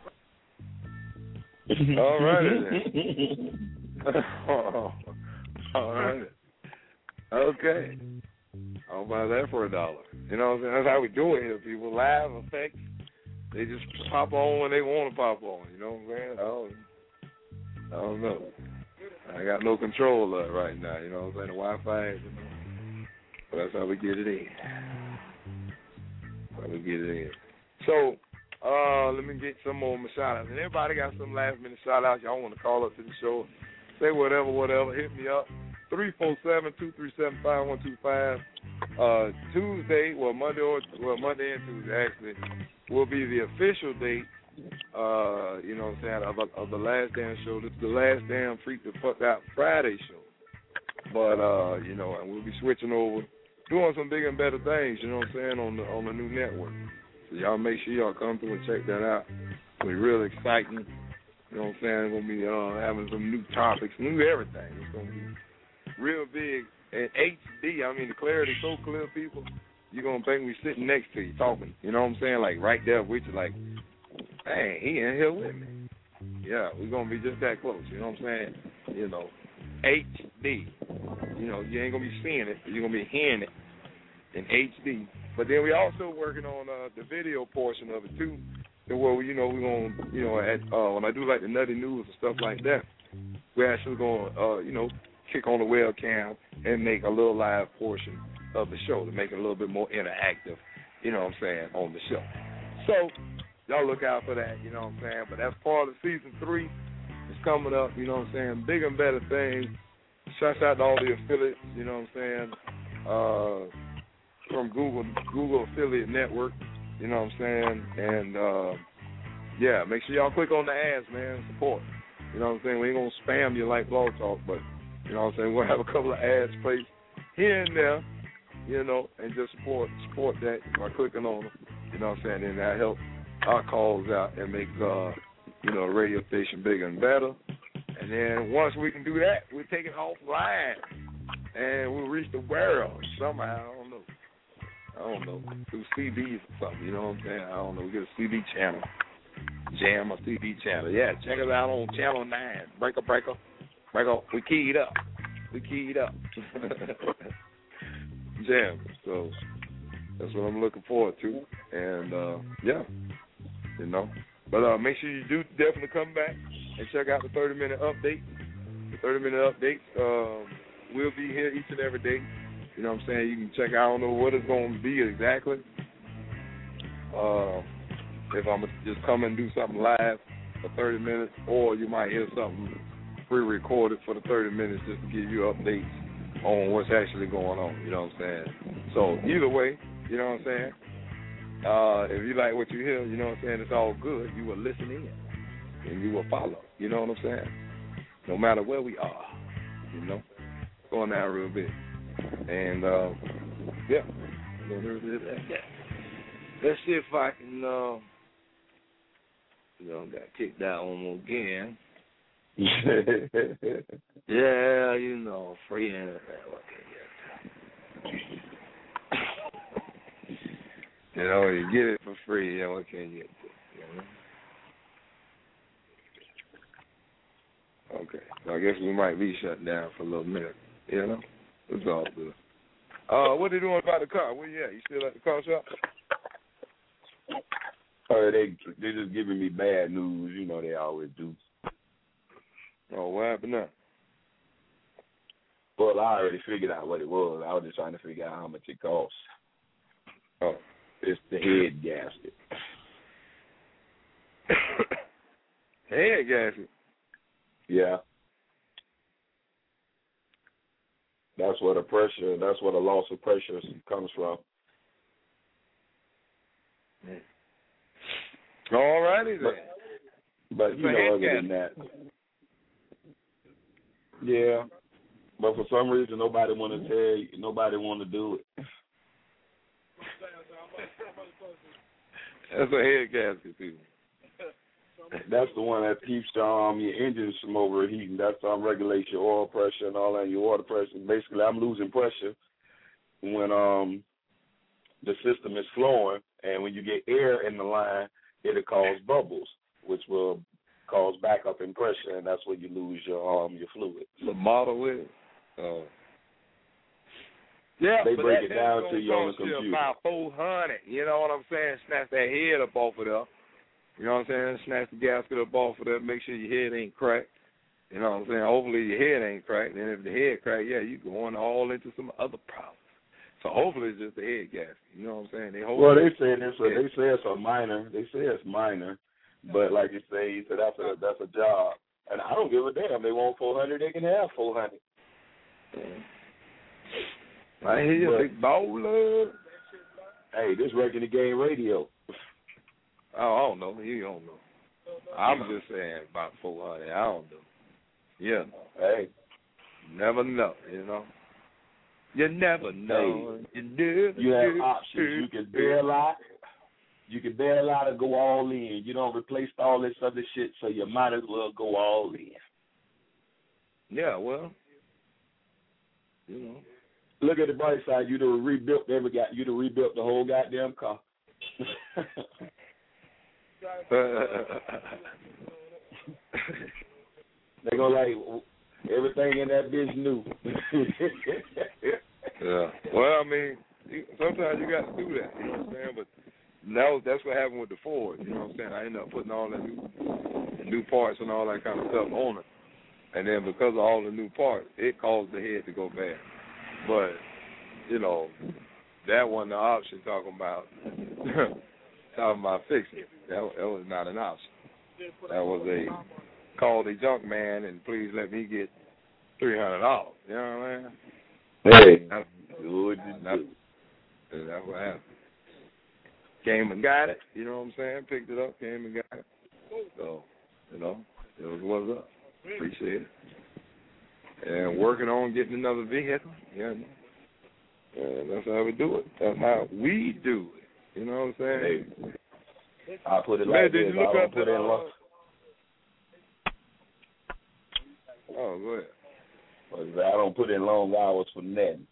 All right then. oh, all right. Okay. I'll buy that for a dollar. You know what I'm saying? That's how we do it here, people. Live effects. They just pop on when they want to pop on. You know what I'm saying? I don't, I don't know. I got no control of it right now. You know what I'm saying? The Wi-Fi, you know. But that's how we get it in. That's how we get it in. So, uh, let me get some more shout-outs. And everybody got some last-minute shout-outs. Y'all want to call up to the show. Say whatever, whatever. Hit me up. three four seven, two three seven, five one two five. Uh, Tuesday, well, Monday or well, Monday and Tuesday, actually, will be the official date, uh, you know what I'm saying, of, of the Last Damn Show. This is the Last Damn Freak the Fuck Out Friday show. But, uh, you know, and we'll be switching over, doing some bigger and better things, you know what I'm saying, on the on the new network. So y'all make sure y'all come through and check that out. It'll be real exciting. You know what I'm saying? We're going to be uh, having some new topics, new everything. It's going to be real big. And H D, I mean, the clarity's so clear, people, you're going to think we're sitting next to you talking. You know what I'm saying? Like, right there with you, like, dang, he in here with me. Yeah, we're going to be just that close. You know what I'm saying? You know, H D. You know, you ain't going to be seeing it, but you're going to be hearing it in H D. But then we also working on uh, the video portion of it, too, to where, you know, we're going to, you know, at, uh, when I do, like, the Nutty News and stuff like that, we're actually going to, uh, you know, kick on the webcam and make a little live portion of the show to make it a little bit more interactive, you know what I'm saying, on the show. So, y'all look out for that, you know what I'm saying. But that's part of season three. It's coming up, you know what I'm saying, bigger and better things. Shouts out to all the affiliates, you know what I'm saying, uh, from Google, Google Affiliate Network, you know what I'm saying. And, uh, yeah, make sure y'all click on the ads, man, support. You know what I'm saying, we ain't going to spam you like Blog Talk, but you know what I'm saying? We'll have a couple of ads placed here and there, you know, and just support support that by clicking on them. You know what I'm saying? And that helps our calls out and make, uh, you know, the radio station bigger and better. And then once we can do that, we'll take it offline and we'll reach the world somehow. I don't know. I don't know. Through C Ds or something. You know what I'm saying? I don't know. We get a C D channel. Jam a C D channel. Yeah, check us out on Channel nine. Breaker, breaker. Breaker. We keyed up. We keyed up. Jam. So that's what I'm looking forward to. And, uh, yeah, you know. But uh, make sure you do definitely come back and check out the thirty-minute update. The thirty-minute updates um, will be here each and every day. You know what I'm saying? You can check out, I don't know what it's going to be exactly. Uh, if I'm just come and do something live for thirty minutes, or you might hear something pre-recorded for the thirty minutes just to give you updates on what's actually going on. You know what I'm saying? So either way, you know what I'm saying? Uh, if you like what you hear, you know what I'm saying, it's all good. You will listen in and you will follow. You know what I'm saying? No matter where we are, you know, going down real big. And, uh, yeah, let's see if I can, uh, you know, got kicked out one more again. Yeah, you know, free internet. What can you get? You know, you get it for free. Yeah, what can you get? You know? Okay, so I guess we might be shut down for a little minute. You know, it's all good. Uh, what are they doing about the car? Where you at? You still at the car shop? Oh, they they just giving me bad news. You know they always do. Oh, what happened now? Well, I already figured out what it was. I was just trying to figure out how much it costs. Oh, it's the head gasket. Head gasket? Yeah. That's where the pressure, that's where the loss of pressure comes from. All righty then. But, but you know, other than that. Yeah. But for some reason, nobody want to tell you, nobody want to do it. That's a head gasket, people. That's the one that keeps um, your engines from overheating. That's um, regulates your oil pressure and all that, your water pressure. Basically, I'm losing pressure when um the system is flowing, and when you get air in the line, it'll cause bubbles, which will cause backup in pressure, and that's where you lose your um your fluid. The model with it. Oh. Yeah, they but break that, it down to you on the computer. About four hundred. You know what I'm saying? Snatch that head up off of there. You know what I'm saying? Snatch the gasket up off of there. Make sure your head ain't cracked. You know what I'm saying? Hopefully your head ain't cracked. And if the head cracked, yeah, you going all into some other problems. So hopefully it's just the head gasket. You know what I'm saying? They well, they say it's a, they say it's a minor. They say it's minor, but like you say, you said that's a that's a job, and I don't give a damn. They want four hundred, they can have four hundred. Yeah. I hear you, big baller. Hey, this Wrecking the Game radio. Oh, I don't know. You don't know. I'm just saying about four hundred. I don't know. Yeah. Hey. Never know, you know. You never know. Hey. You never You have options. You can bail out. You can bail out and go all in. You don't replace all this other shit, so you might as well go all in. Yeah, well, you know. Look at the bright side. You'd have rebuilt every guy. You'd have rebuilt the whole goddamn car. They go like everything in that bitch new. Yeah. Well, I mean, sometimes you got to do that. You know what I'm saying? But now that's what happened with the Ford. You know what I'm saying? I ended up putting all the new, the new parts and all that kind of stuff on it, and then because of all the new parts, it caused the head to go bad. But you know, that wasn't the option. Talking about talking about fixing it. That, that was not an option. That was a call the junk man and please let me get three hundred dollars. You know what I mean? Hey, that's, what that's, that's what happened. Came and got it. You know what I'm saying? Picked it up, came and got it. So, you know, it was what's up. Appreciate it. And working on getting another vehicle. Yeah, and that's how we do it. That's how we do it. You know what I'm saying? Hey, I put it like this. I don't put in long. Oh, go ahead. I don't put in long hours for nothing.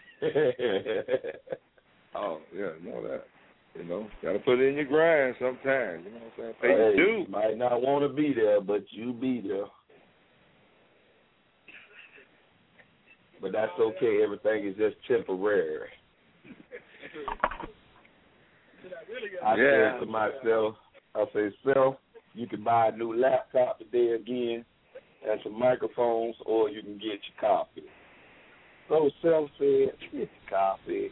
Oh, yeah, know that. You know, got to put it in your grind sometimes. You know what I'm saying? Pay hey, your due. You might not want to be there, but you be there. But that's okay. Everything is just temporary. I yeah. said to myself, I say, self, you can buy a new laptop today again and some microphones, or you can get your coffee. So self said, get your coffee.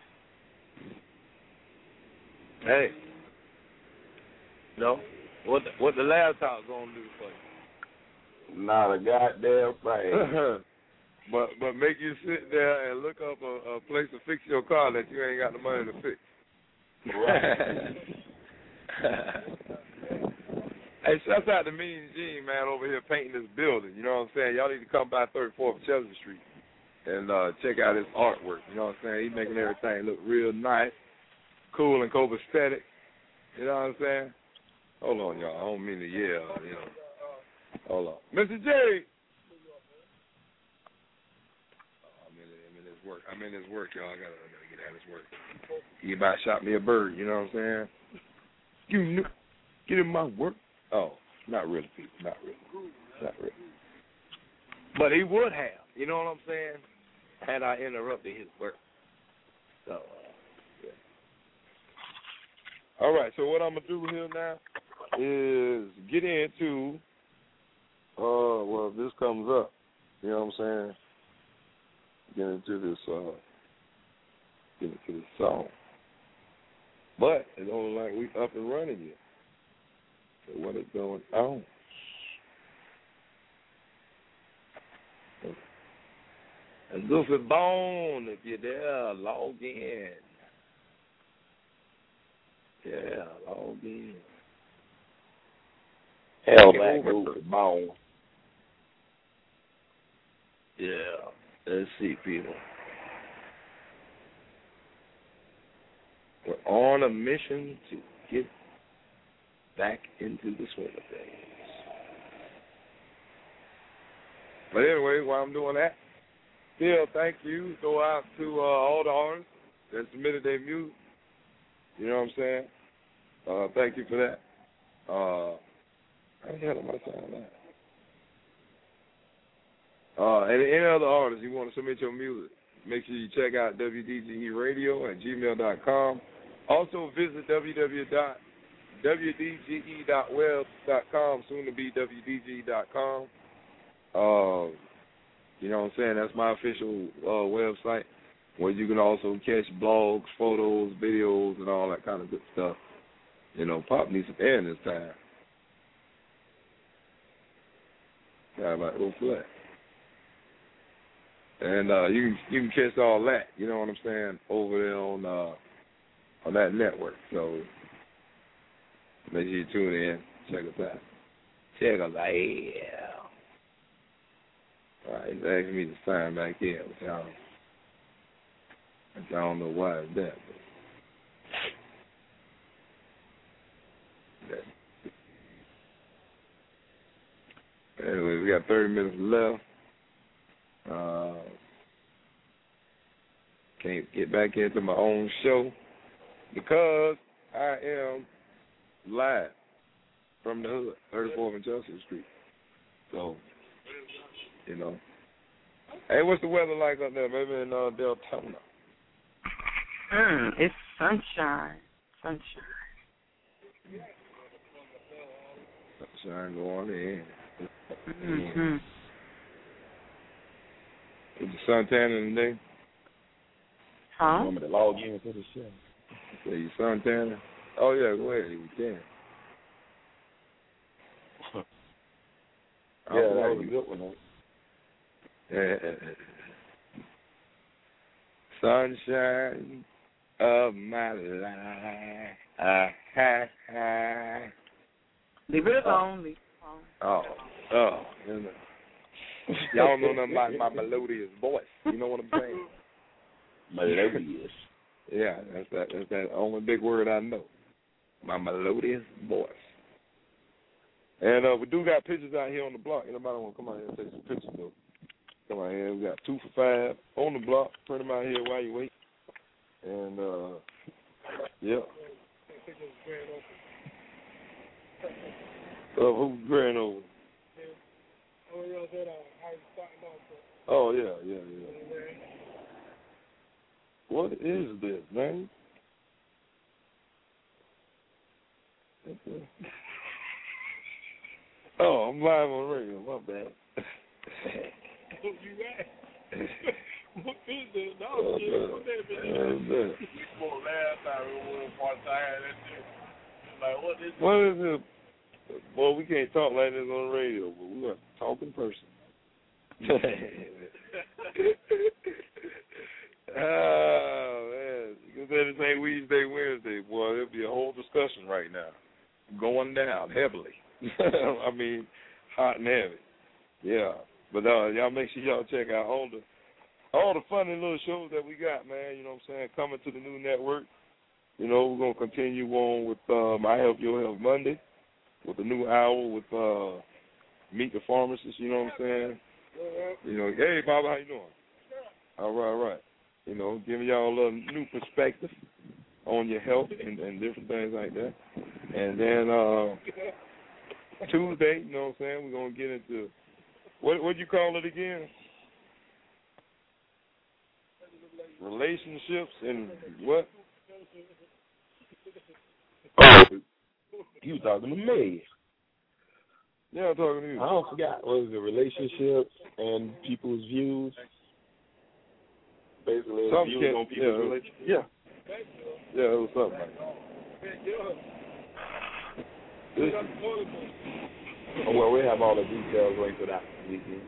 Hey, you know, what the, what the laptop gonna do for you? Not a goddamn thing. But but make you sit there and look up a, a place to fix your car that you ain't got the money to fix. Right. Hey, shouts out to Mean Gene, man, over here painting this building. You know what I'm saying? Y'all need to come by thirty-fourth Chelsea Street and uh, check out his artwork. You know what I'm saying? He's making everything look real nice, cool and copacetic. You know what I'm saying? Hold on, y'all. I don't mean to yell. You know. Hold on. Mister J. I'm in, I'm in this work. I'm in this work, y'all. I gotta, I gotta get out of this work. He about shot me a bird. You know what I'm saying? You get in my work. Oh, not really, people. Not really. Not really. But he would have. You know what I'm saying? Had I interrupted his work. So, uh, yeah. All right. So what I'm gonna do here now is get into. Uh, well, if this comes up, you know what I'm saying? Get into this. Uh, get into this song. But it don't look like we up and running yet. So what is going on? And Goofy Bone, if you're there, log in. Yeah, log in. Hell back, Goofy Bone. Yeah, let's see, people. We're on a mission to get back into the swing of things. But anyway, while I'm doing that, still thank you. Go out to uh, all the artists that submitted their music. You know what I'm saying? Uh, thank you for that. Uh, how the hell am I saying that? Uh, and any other artists you want to submit your music, make sure you check out W D G E radio at gmail dot com. Also visit w w w dot w d g e dot web dot com, soon to be w d g dot com. Uh, you know what I'm saying? That's my official uh, website where you can also catch blogs, photos, videos, and all that kind of good stuff. You know, Pop needs some air this time. How about go flat? And uh, you can you can catch all that, you know what I'm saying, over there on uh, on that network. So make sure you tune in, check us out. Check us out, yeah. All right, he's asking me to sign back in, which I don't, which I don't know why it's that. But anyway, we got thirty minutes left. Uh, can't get back into my own show because I am live from the hood, thirty-fourth and Chelsea Street. So, you know. Hey, what's the weather like up there, maybe in uh, Deltona? Mm, it's sunshine. Sunshine. Sunshine going in. Mm-hmm. Is the sun tanning today? Huh? You want me to log in to the show? Yeah, you sun tanning? Oh, yeah, go ahead. You can. Yeah, that was a good one. Yeah. Sunshine of my life. Ah, ha, ha. Leave it alone. Leave it Oh, alone. oh. You know. Y'all don't know nothing about my melodious voice. You know what I'm saying? Melodious. Yeah, that's that. That's that only big word I know. My melodious voice. And uh, we do got pictures out here on the block. Anybody want to come out here and take some pictures, though? Come out here. We got two for five on the block. Print them out here while you wait. And, uh, yeah. Uh, who's grand over? Oh, yeah, yeah, yeah. What is this, man? Oh, I'm live on radio. My bad. What is this? No, what is it? Boy, we can't talk like this on the radio, but we're going to talk in person. Oh, man. You can say this ain't Wednesday, Wednesday, boy. There'll be a whole discussion right now. Going down heavily. I mean, hot and heavy. Yeah. But uh, y'all make sure y'all check out all the all the funny little shows that we got, man. You know what I'm saying? Coming to the new network. You know, we're going to continue on with uh, My Health, Your Health Monday, with the new hour with uh, Meet the Pharmacist, you know what I'm saying? You know, hey, Baba, how you doing? All right, all right. You know, giving y'all a little new perspective on your health and, and different things like that. And then uh, Tuesday, you know what I'm saying, we're going to get into, what what'd you call it again? Relationships and what? Oh, you talking to me. Yeah, I'm talking to you. I don't forgot. What was it? Relationships and people's views? Basically, something views on people's yeah, relationships. Yeah. Yeah, it was something like that. Oh, well, we have all the details linked to that weekend.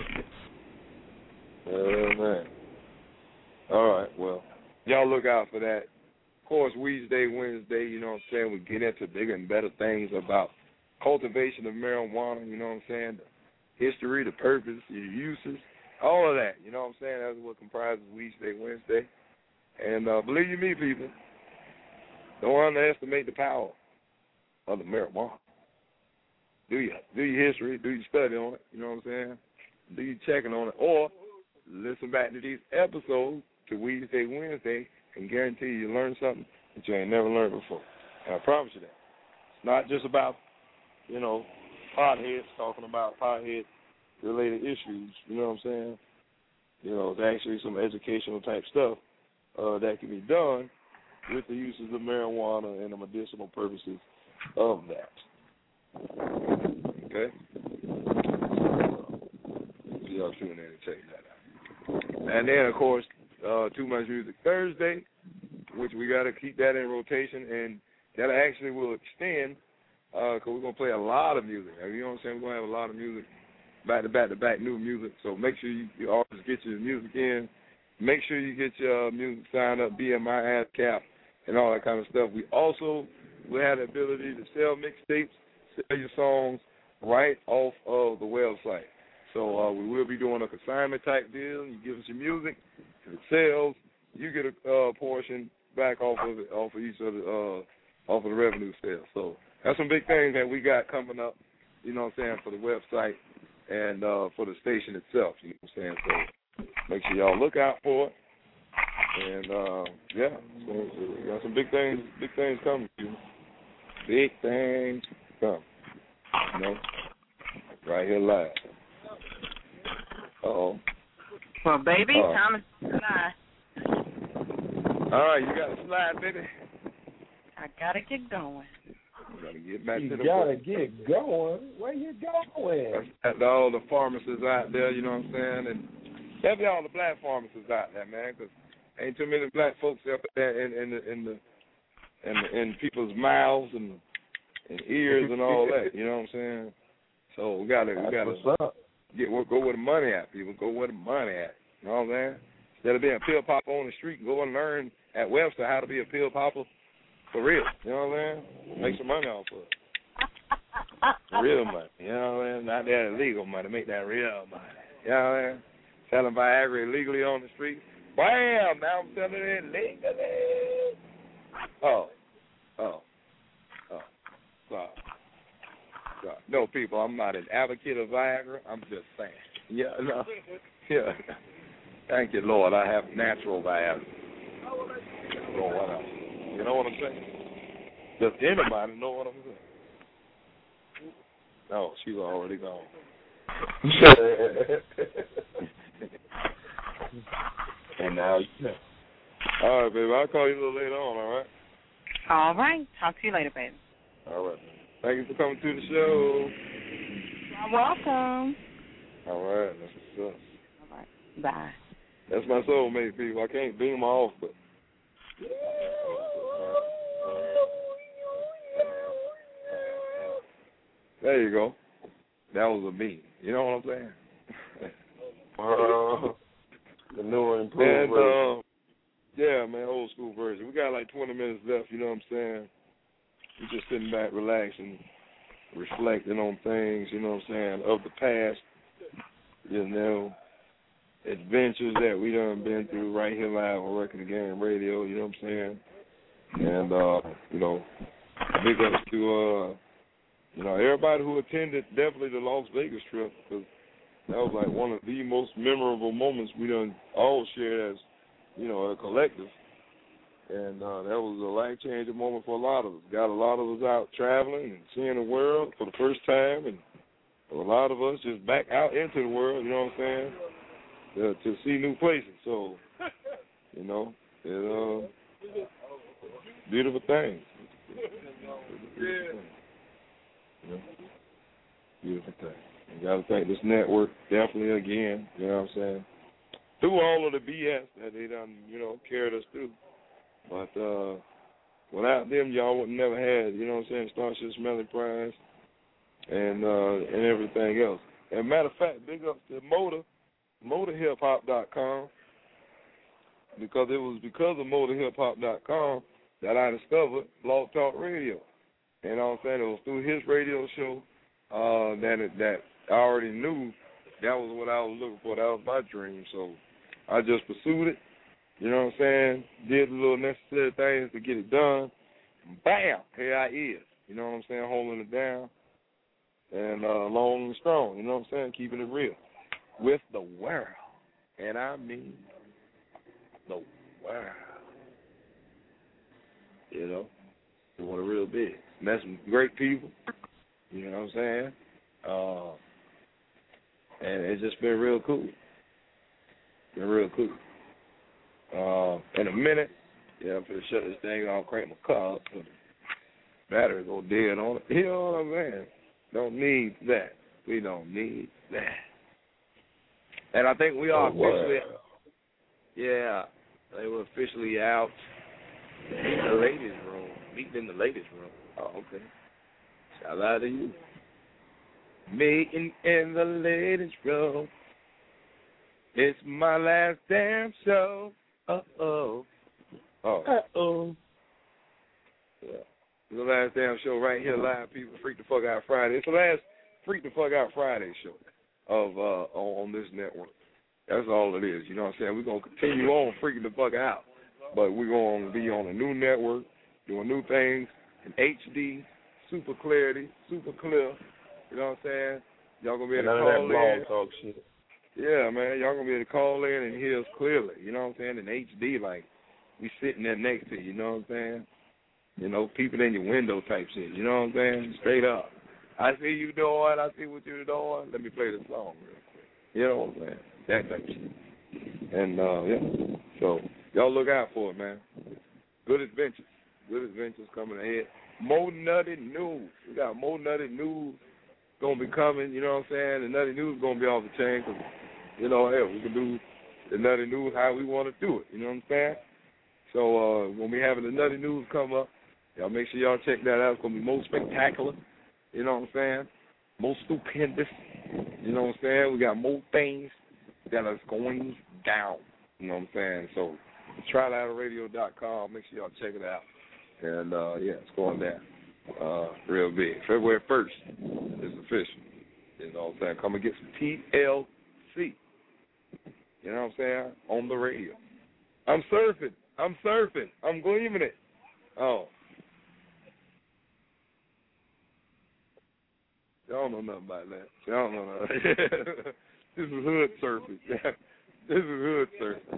Oh, man. All right, well, y'all look out for that. Of course, Wednesday, Wednesday, you know what I'm saying, we get into bigger and better things about cultivation of marijuana, you know what I'm saying, the history, the purpose, the uses, all of that, you know what I'm saying, that's what comprises Wednesday, Wednesday. And uh, believe you me, people, don't underestimate the power of the marijuana. Do your, do your history, do your study on it, you know what I'm saying, do your checking on it, or listen back to these episodes to Wednesday, Wednesday, and guarantee you you learn something that you ain't never learned before. And I promise you that. It's not just about, you know, potheads talking about pothead-related issues, you know what I'm saying? You know, it's actually some educational type stuff uh, that can be done with the uses of marijuana and the medicinal purposes of that. Okay? So y'all tune in and check that out. And then, of course, uh, Too Much Music Thursday, which we got to keep that in rotation, and that actually will extend because uh, we're going to play a lot of music. You know what I'm saying? We're going to have a lot of music, back-to-back-to-back new music, so make sure you, you always get your music in. Make sure you get your uh, music signed up, B M I, ASCAP, and all that kind of stuff. We also will have the ability to sell mixtapes, sell your songs right off of the website. So uh, we will be doing a consignment type deal. You give us your music, if it sells, you get a uh, portion back off of it, off of each of the uh, off of the revenue sales. So that's some big things that we got coming up. You know what I'm saying, for the website and uh, for the station itself. You know what I'm saying. So make sure y'all look out for it. And uh, yeah, so, so we got some big things, big things coming. You. Big things coming. You know, right here live. Uh-oh. Well, baby, uh, time to slide. All right, you got to slide, baby. I got to get going. You got to get back you to the gotta book. get going. Where you going? That's to all the pharmacists out there, you know what I'm saying? And definitely all the black pharmacists out there, man, because ain't too many black folks up there in, in, the, in, the, in, the, in people's mouths and, and ears and all that, you know what I'm saying? So we got to we got to get go where the money at, people. Go where the money at. You know what I'm saying? Instead of being a pill popper on the street, go and learn at Webster how to be a pill popper for real. You know what I'm saying? Make some money off of it. Real money. You know what I'm saying? Not that illegal money. Make that real money. You know what I'm saying? Selling Viagra illegally on the street. Bam! Now I'm selling it legally. Oh. Oh. Oh. Sorry. Sorry. No, people, I'm not an advocate of Viagra. I'm just saying. Yeah, no. Yeah. Thank you, Lord. I have natural Viagra. Lord, what else? You know what I'm saying? Does anybody know what I'm saying? No, she's already gone. And now you know. All right, baby. I'll call you a little later on, all right? All right. Talk to you later, baby. All right. Thank you for coming to the show. You're welcome. All right. That's what's up. All right. Bye. That's my soulmate, people. I can't beam her off, but. There you go. That was a beam. You know what I'm saying? like twenty minutes left, you know what I'm saying? We're just sitting back, relaxing, reflecting on things, you know what I'm saying, of the past, you know, adventures that we done been through right here live on Record Game Radio, you know what I'm saying? And, uh, you know, big ups to, uh, you know, everybody who attended definitely the Las Vegas trip, because that was like one of the most memorable moments we done all shared as, you know, a collective. And uh, that was a life-changing moment for a lot of us. Got a lot of us out traveling and seeing the world for the first time, and a lot of us just back out into the world, you know what I'm saying, uh, to see new places. So, you know, it, uh, beautiful thing. Beautiful thing. Yeah. Beautiful thing. You got to thank this network definitely again, you know what I'm saying, through all of the B S that they done, you know, carried us through. But uh, without them, y'all would never had, you know what I'm saying, Starship Smelly Prize and uh, and everything else. And matter of fact, big up to Motor, motor hip hop dot com, because it was because of motor hip hop dot com that I discovered Blog Talk Radio. And you know what I'm saying, it was through his radio show uh, that it, that I already knew that was what I was looking for. That was my dream. So I just pursued it. You know what I'm saying? Did the little necessary things to get it done. Bam! Here I is. You know what I'm saying? Holding it down. And uh, long and strong. You know what I'm saying? Keeping it real. With the world. And I mean the world. You know? Doing it real big. Met some great people. You know what I'm saying? Uh, and it's just been real cool. Been real cool. Uh, in a minute, yeah, I'm gonna shut this thing off, crank my car up, so the battery go dead on it. You know what I'm saying? Don't need that. We don't need that. And I think we are oh, officially, wow. yeah, they were officially out in the ladies' room, meeting in the ladies' room. Oh, okay. Shout out to you. Meeting in the ladies' room. It's my last damn show. Uh-oh. Oh. Uh-oh. Yeah. It's the last damn show right here live, people. Freak the Fuck Out Friday. It's the last Freak the Fuck Out Friday show of uh, on, on this network. That's all it is. You know what I'm saying? We're going to continue on freaking the fuck out. But we're going to be on a new network, doing new things in H D, super clarity, super clear. You know what I'm saying? Y'all going to be able to call in. Talk shit. Yeah, man, y'all going to be able to call in and hear us clearly, you know what I'm saying, in H D, like we sitting there next to you, you know what I'm saying? You know, peeping in your window type shit, you know what I'm saying? Straight up. I see you doing, I see what you're doing, let me play the song real quick. You know what I'm saying? That type of shit. And, uh, yeah, so y'all look out for it, man. Good adventures. Good adventures coming ahead. More nutty news. We got more nutty news going to be coming, you know what I'm saying? The nutty news going to be off the chain because, you know, hell, we can do the nutty news how we want to do it, you know what I'm saying? So uh, when we having the nutty news come up, y'all make sure y'all check that out. It's going to be more spectacular, you know what I'm saying? More stupendous, you know what I'm saying? We got more things that are going down, you know what I'm saying? So try louder radio dot com. Make sure y'all check it out. And, uh, yeah, it's going down uh, real big. February first is official. You know what I'm saying? Come and get some T L C. You know what I'm saying? On the radio. I'm surfing. I'm surfing. I'm gleaming it. Oh. Y'all don't know nothing about that. Y'all don't know nothing. This is hood surfing. This is hood surfing.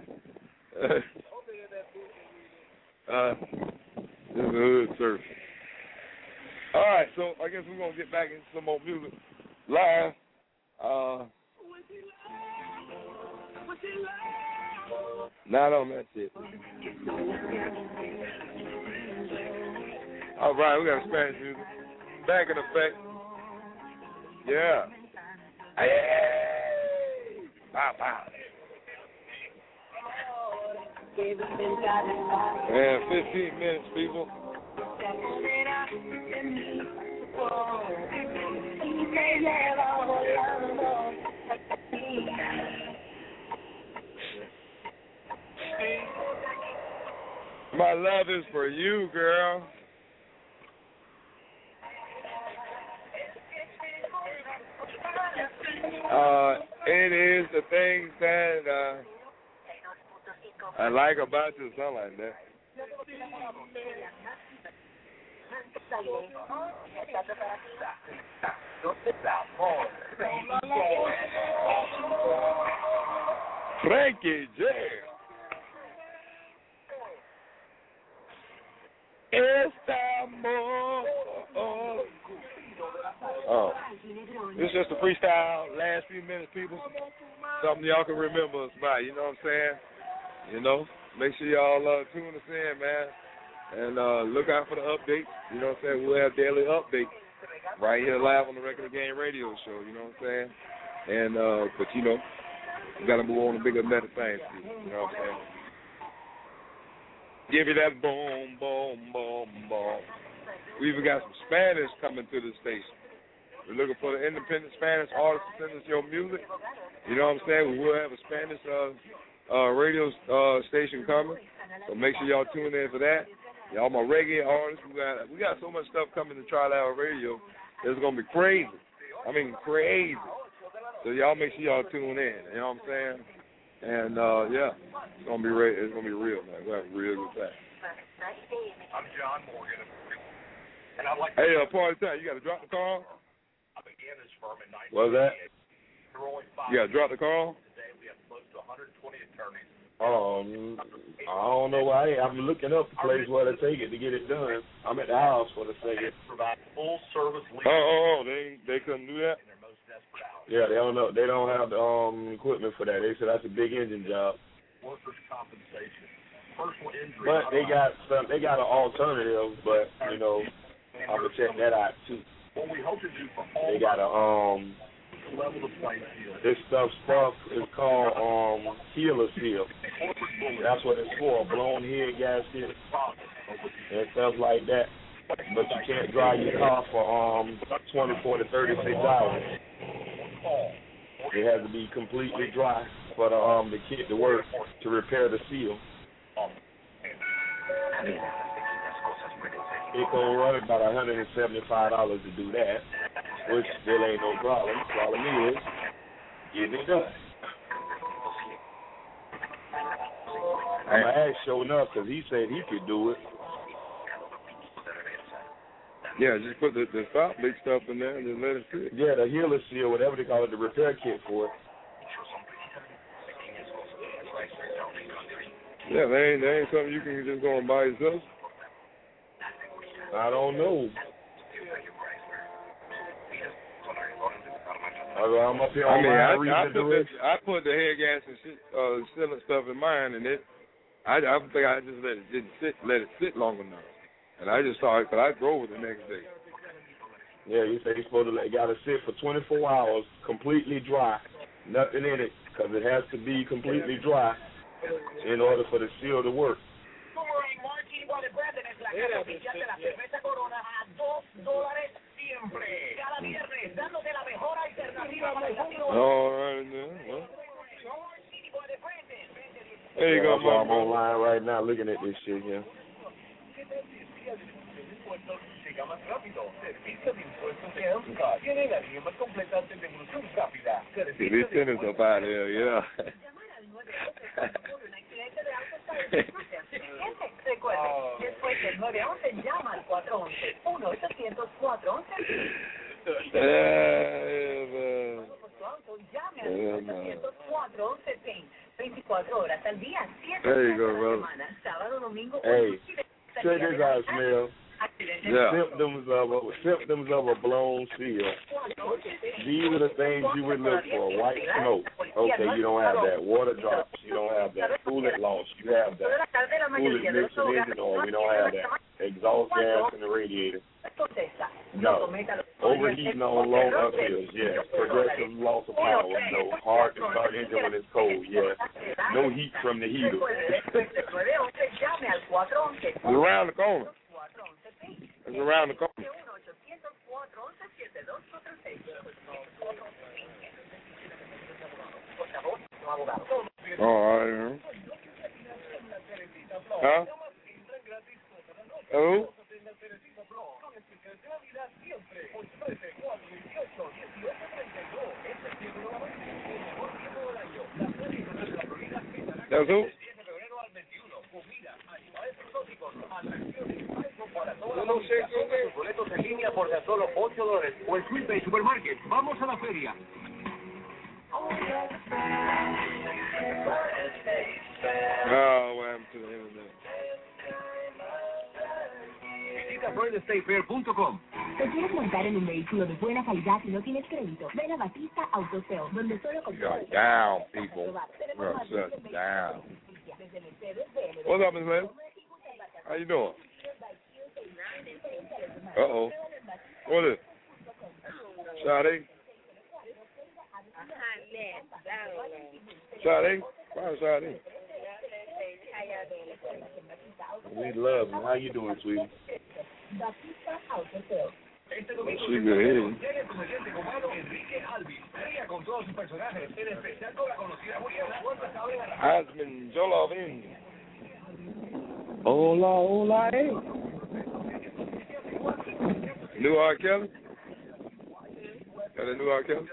Uh, this is hood surfing. All right, so I guess we're going to get back into some more music live. Uh, not on that shit. All right, we got Spanish music. Back in effect. Yeah. Hey! Bow, bow. Man, fifteen minutes, people. My love is for you, girl. Uh, it is the things that uh, I like about you, something like that. Frankie J. Estamos. Oh, this is just a freestyle. Last few minutes, people. Something y'all can remember us by. You know what I'm saying? You know, make sure y'all uh, tune us in, man, and uh, look out for the updates. You know what I'm saying? We'll have daily updates right here live on the Regular Game Radio Show. You know what I'm saying? And uh, but you know, we got to move on to bigger, better things. You know what I'm saying? Give you that boom, boom, boom, boom. We even got some Spanish coming to the station. We're looking for the independent Spanish artists to send us your music. You know what I'm saying? We will have a Spanish uh, uh, radio uh, station coming, so make sure y'all tune in for that. Y'all my reggae artists. We got we got so much stuff coming to Tri-Loud Radio. It's gonna be crazy. I mean crazy. So y'all make sure y'all tune in. You know what I'm saying? And uh, yeah, it's gonna be re- it's gonna be real, man. We're having a real good time. I'm John Morgan, and I'd like. Hey, uh, party time. You got to drop the call. I began this firm in nineteen What's that? eighty-eight. You got to drop the call. Today we have close to one hundred twenty attorneys. Um, I don't know why. I'm looking up the place where to take it to get it done. I'm at the house for the second. Provide full service legal. Oh, oh, oh, they they couldn't do that. Yeah, they don't know. They don't have the um equipment for that. They said that's a big engine job. Workers' compensation, personal injury. But they got some. They got an alternative. But you know, I'm gonna check that out too. What we hope to do for all. They got a um. Level the playing field. This stuff stuff is called um healer seal. That's what it's for. A blown head gasket and stuff like that. But you can't drive your car for um twenty-four to thirty-six hours. It has to be completely dry for the um the kit to work to repair the seal. It gonna run about one hundred seventy-five dollars to do that, which still ain't no problem. Problem is getting it done. I'm gonna ask Show Enough because he said he could do it. Yeah, just put the, the stop big stuff in there and just let it sit. Yeah, the healer seal, whatever they call it, the repair kit for it. Yeah, they ain't, they ain't something you can just go and buy yourself. I don't know. I'm up here I on mean, my I, reason I, to put do the, it. I put the head gas and shit, uh, sealant stuff in mine, and it, I, I think I just let it didn't sit, let it sit long enough. And I just saw it, but I drove it the next day. Yeah, you say you're supposed to let, got to sit for twenty-four hours, completely dry, nothing in it, because it has to be completely dry in order for the seal to work. All right, then. Well. There you go, yeah, I'm online right now looking at this shit here. See, this sentence up out here, yeah. There you go, brother. Hey, check this out, Smell. Yeah. Symptoms of a symptoms of a blown seal. These are the things you would look for. White smoke. Okay, you don't have that. Water drops. You don't have that. Coolant loss. You have that. Coolant mixed in engine oil. We don't have that. Exhaust gas in the radiator. No. Overheating on long uphills. Yes. Progressive loss of power. No. Hard to start engine when it's cold. Yes. No heat from the heater. It's around the corner. It's around the corner. All right. Huh? That's who? Boletos en línea por tan solo ocho dólares. O en Sweetbay Supermarket. Vamos a la feria. Oh, what happened to the internet? Visita Florida State Fair punto com. ¿Te quieres montar en un vehículo de buena calidad y no tienes crédito? Ven a Batista Autoseo, donde solo You're compras. down, people. You're shut down. What's up, Miss Man? How you doing? Uh-oh. What is it? Sade? Sade? Why Sade? We love you. How you doing, sweetie? She good. Asmin Jolovin. Hola, hola, hey. New R. Kelly? Got a new R. Kelly?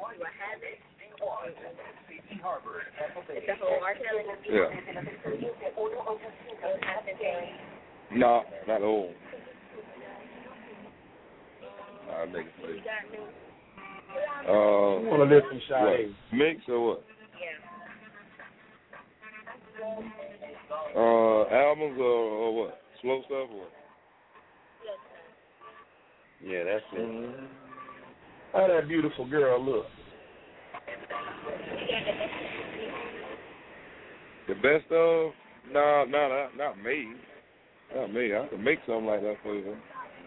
Yeah. No, not old. I'll make it play. Uh, I want to listen, Sade. Mix or what? Uh, albums or, or what? Slow stuff or what? Yeah, that's it. Mm-hmm. How that beautiful girl look? The best of? No, no, not, not me. Not me. I can make something like that for you.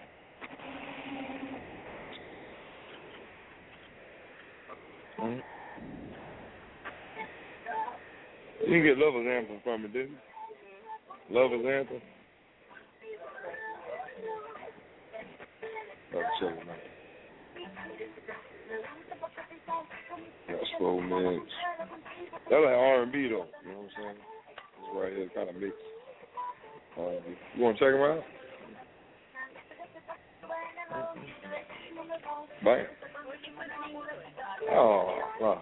Mm-hmm. You can get Lover's Anthem from me, didn't you? Lover's Anthem? I'll check it out. That's four minutes. That's like R and B, though. You know what I'm saying? It's right here, kind of mixed. R and B. You want to check them out? Bam. Oh, wow.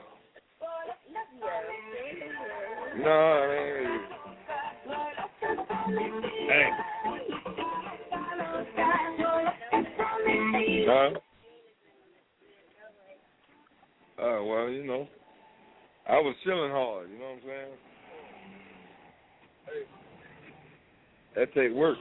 No, I mean, hey. Huh? Oh, well, you know, I was chilling hard, you know what I'm saying? That take work.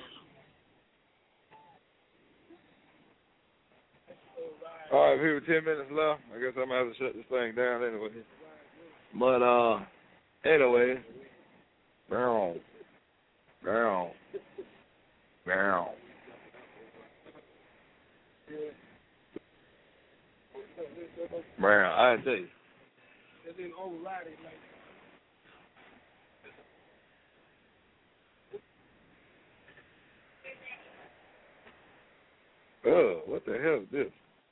All right, here with ten minutes left. I guess I'm going to have to shut this thing down anyway. But, uh, anyway, down, down, down. Man, I tell you. Oh, what the hell is this?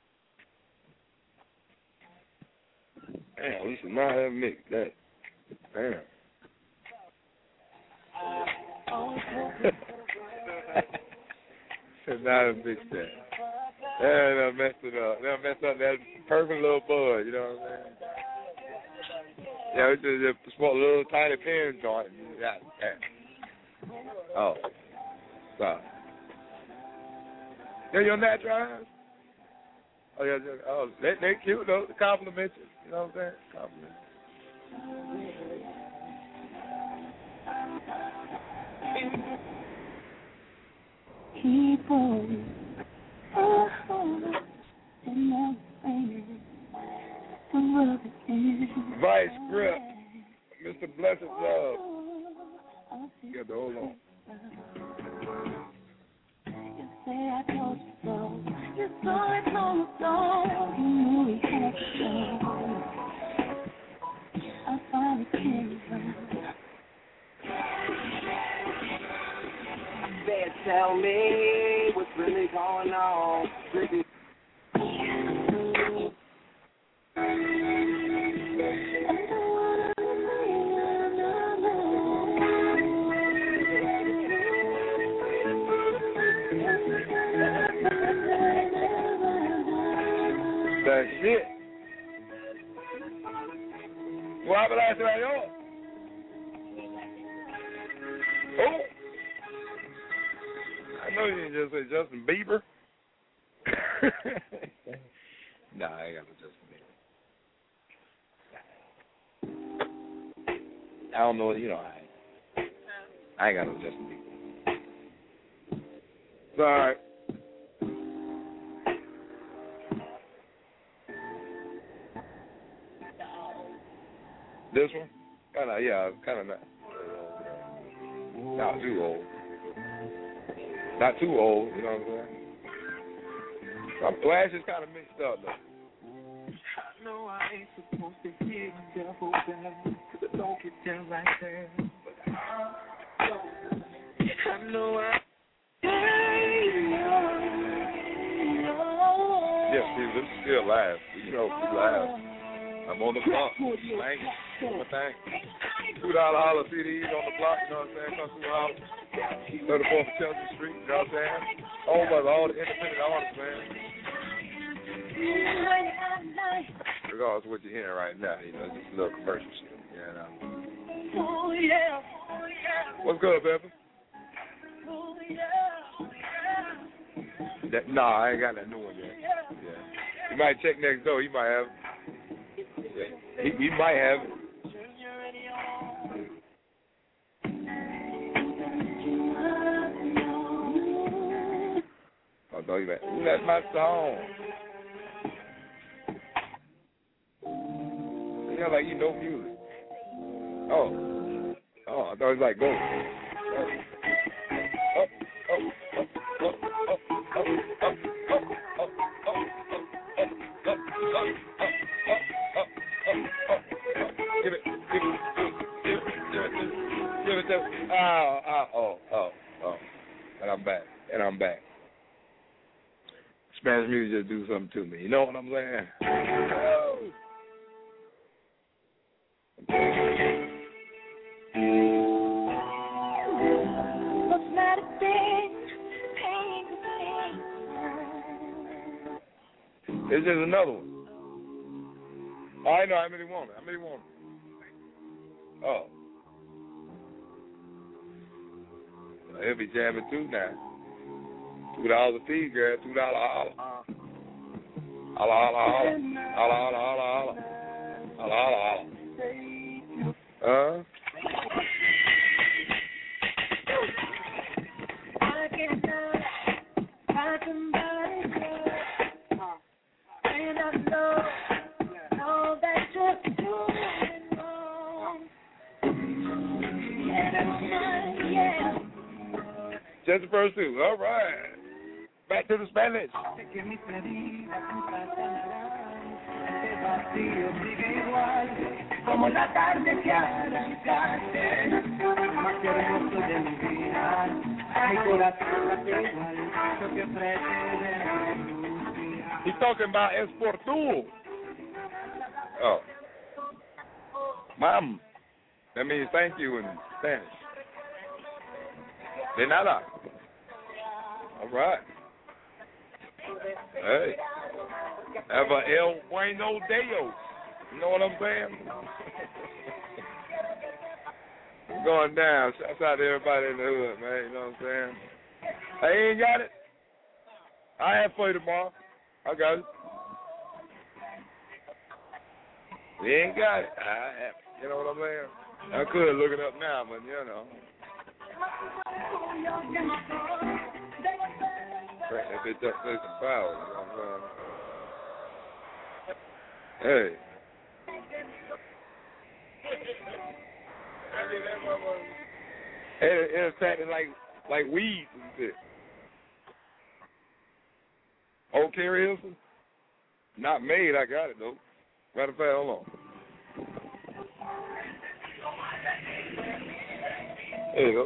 Damn, we should not have mixed that. Damn. Should not have mixed that. Yeah, they messed it up. They messed up that perfect little bud, you know what I'm saying? Yeah, we just, just small little tiny pen joint. Yeah, yeah. Oh, sorry. Yeah, your natural eyes? Oh, yeah, yeah. Oh, they, they cute, though. The compliment you. You know what I'm saying? Compliment. Keep on. Oh, and Vice Grip, Mister Blessed Love. You got to hold on. You say I told you so. You saw it on the floor. You knew we had to go. I finally came around. Then tell me what's really going on. That shit. What happened last night, y'all? Oh. I know you didn't just say Justin Bieber. Nah, I ain't got no Justin Bieber. I don't know, you know, I ain't, I ain't got no Justin Bieber. It's all right. This one? Kind of, yeah, kind of not. Not too old. Not too old, you know what I'm saying? I'm glad it's kind of mixed up, though. I know I ain't supposed to hear myself open, cause I don't get down like that. But I, I know I. Yeah, see, this is still live. You know, we live. I'm on the block, slang, doing my thing. Two dollar holler C Ds on the block, you know what I'm saying? Come through the house. thirty-fourth of Chelsea Street, you know what I'm saying? Home of all the independent artists, man. Regardless of what you're hearing right now, you know, just a little commercial shit, you know. Oh, yeah. Oh, yeah. What's good, baby? Oh, yeah. That, nah, I ain't got that new one yet. Yeah. You might check next door. He might have it. Yeah. He, he might have it. Oh, no, you might. That's my song. You know, like you know music. Oh. Oh, I thought it was like go. Oh. Oh. Oh. Oh. Oh. Oh. Give it, give it, give it, give it, give it, give it to me. Oh, oh, oh, oh, oh. And I'm back, and I'm back. Spanish music just do something to me. You know what I'm saying? This is another one. Oh, I know how many want it. How many want it? Oh. He'll be jamming too now. Two dollars a piece, girl. Two dollars holla. Holla, holla, holla. Holla, holla, holla, holla. Holla, holla, holla. Huh? I can I can and I know, know that you're doing wrong. Yeah, yeah. Just the first two. All right. Back to the Spanish. Como la tarde que arrancaste, más hermoso de mi vida, mi corazón late igual, yo te ofrece. He's talking about es por tú. Oh. Mom. That means thank you in Spanish. De nada. All right. Hey. Have a El Bueno Deo. You know what I'm saying? Going down. Shouts out to everybody in the hood, man. You know what I'm saying? I ain't got it. I have for you tomorrow. I got it. We ain't got it. I have, you know what I'm saying? I could look it up now, but you know. Crank that bitch up, play some power. You know what I'm saying? Hey. It, it's acting like like weeds and shit. Old Kerry Hilson? Not made, I got it though. Matter of fact, hold on. There you go.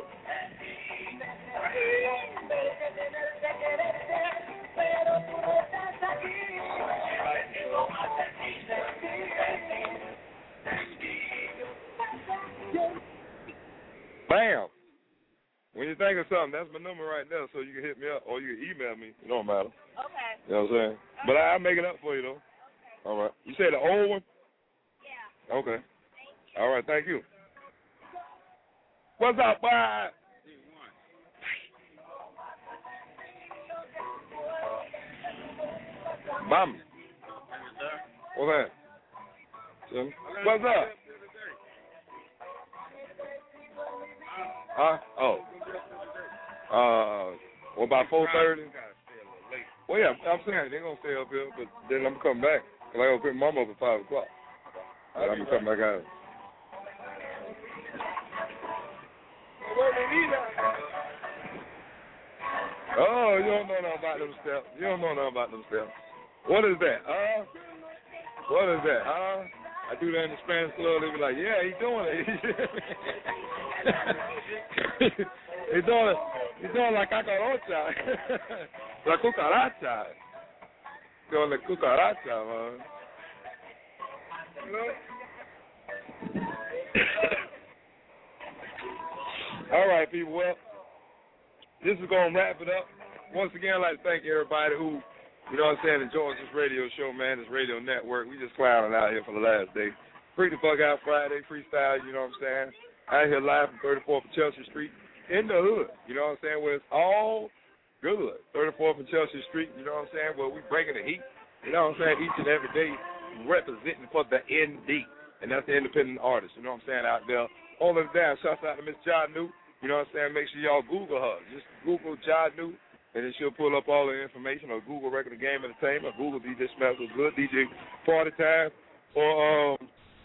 Bam. When you think of something, that's my number right there, so you can hit me up or you can email me. It don't matter. Okay. You know what I'm saying? Okay. But I'll make it up for you, though. Okay. All right. You said the old one? Yeah. Okay. Thank you. All right, thank you. What's up, boy? Bam. What's that? Jim? What's up? Huh? Oh. Uh, what about four thirty? Well, yeah, I'm saying they're going to stay up here, but then I'm going to come back. Because I got to pick mom up at five o'clock. And I'm going to come back out. Oh, you don't know nothing about them steps. You don't know nothing about them steps. What is that? Uh, what is that? Uh, I do that in the Spanish club. They be like, yeah, he's doing it. he's doing it. He's doing like cucaracha. La cucaracha. Doing the cucaracha, man. All right, people. Well, this is going to wrap it up. Once again, I'd like to thank everybody who, you know what I'm saying, enjoys this radio show, man, this radio network. We just clowning out here for the last day. Free the Fuck Out Friday, freestyle, you know what I'm saying. Out here live from thirty-fourth and Chelsea Street in the hood, you know what I'm saying, where it's all good. thirty-fourth and Chelsea Street, you know what I'm saying, where we bringing the heat, you know what I'm saying, each and every day representing for the N D, and that's the independent artist, you know what I'm saying, out there. All of them, shouts out to Miss Ja New. You know what I'm saying? Make sure y'all Google her. Just Google Ja New, and then she'll pull up all the information, or Google Regular Game Entertainment, or Google D J Smells So Good, D J Party Time, or um,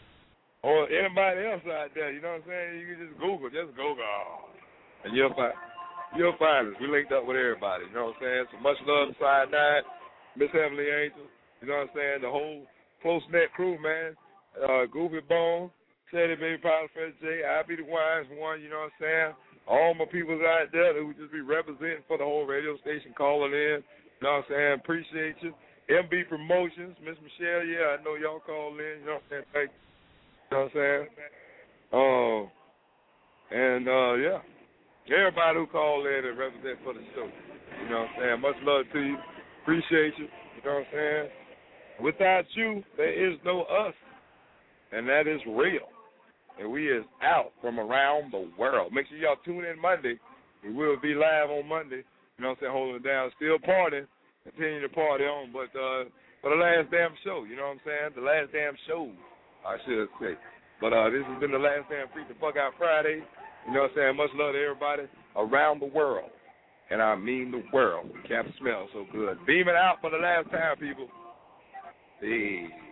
or anybody else out there. You know what I'm saying? You can just Google, just Google, and you'll find you'll find us. We linked up with everybody. You know what I'm saying? So much love to Side Nine, Miss Heavenly Angel. You know what I'm saying? The whole close knit crew, man. Uh, Goofy Bone. Teddy Baby Power Fred J, I Be the Wise One, you know what I'm saying? All my people out there who just be representing for the whole radio station calling in, you know what I'm saying? Appreciate you. M B Promotions, Miss Michelle, yeah, I know y'all call in, you know what I'm saying? Thank you. You know what I'm saying? Um, and, uh, yeah, everybody who called in and represent for the show, you know what I'm saying? Much love to you. Appreciate you, you know what I'm saying? Without you, there is no us, and that is real. And we is out from around the world. Make sure y'all tune in Monday. We will be live on Monday. You know what I'm saying? Holding it down. Still partying. Continue to party on. But uh, for the last damn show, you know what I'm saying? The last damn show, I should say. But uh, this has been the last damn Freak the Fuck Out Friday. You know what I'm saying? Much love to everybody around the world. And I mean the world. Cap Smells So Good. Beaming out for the last time, people. Peace.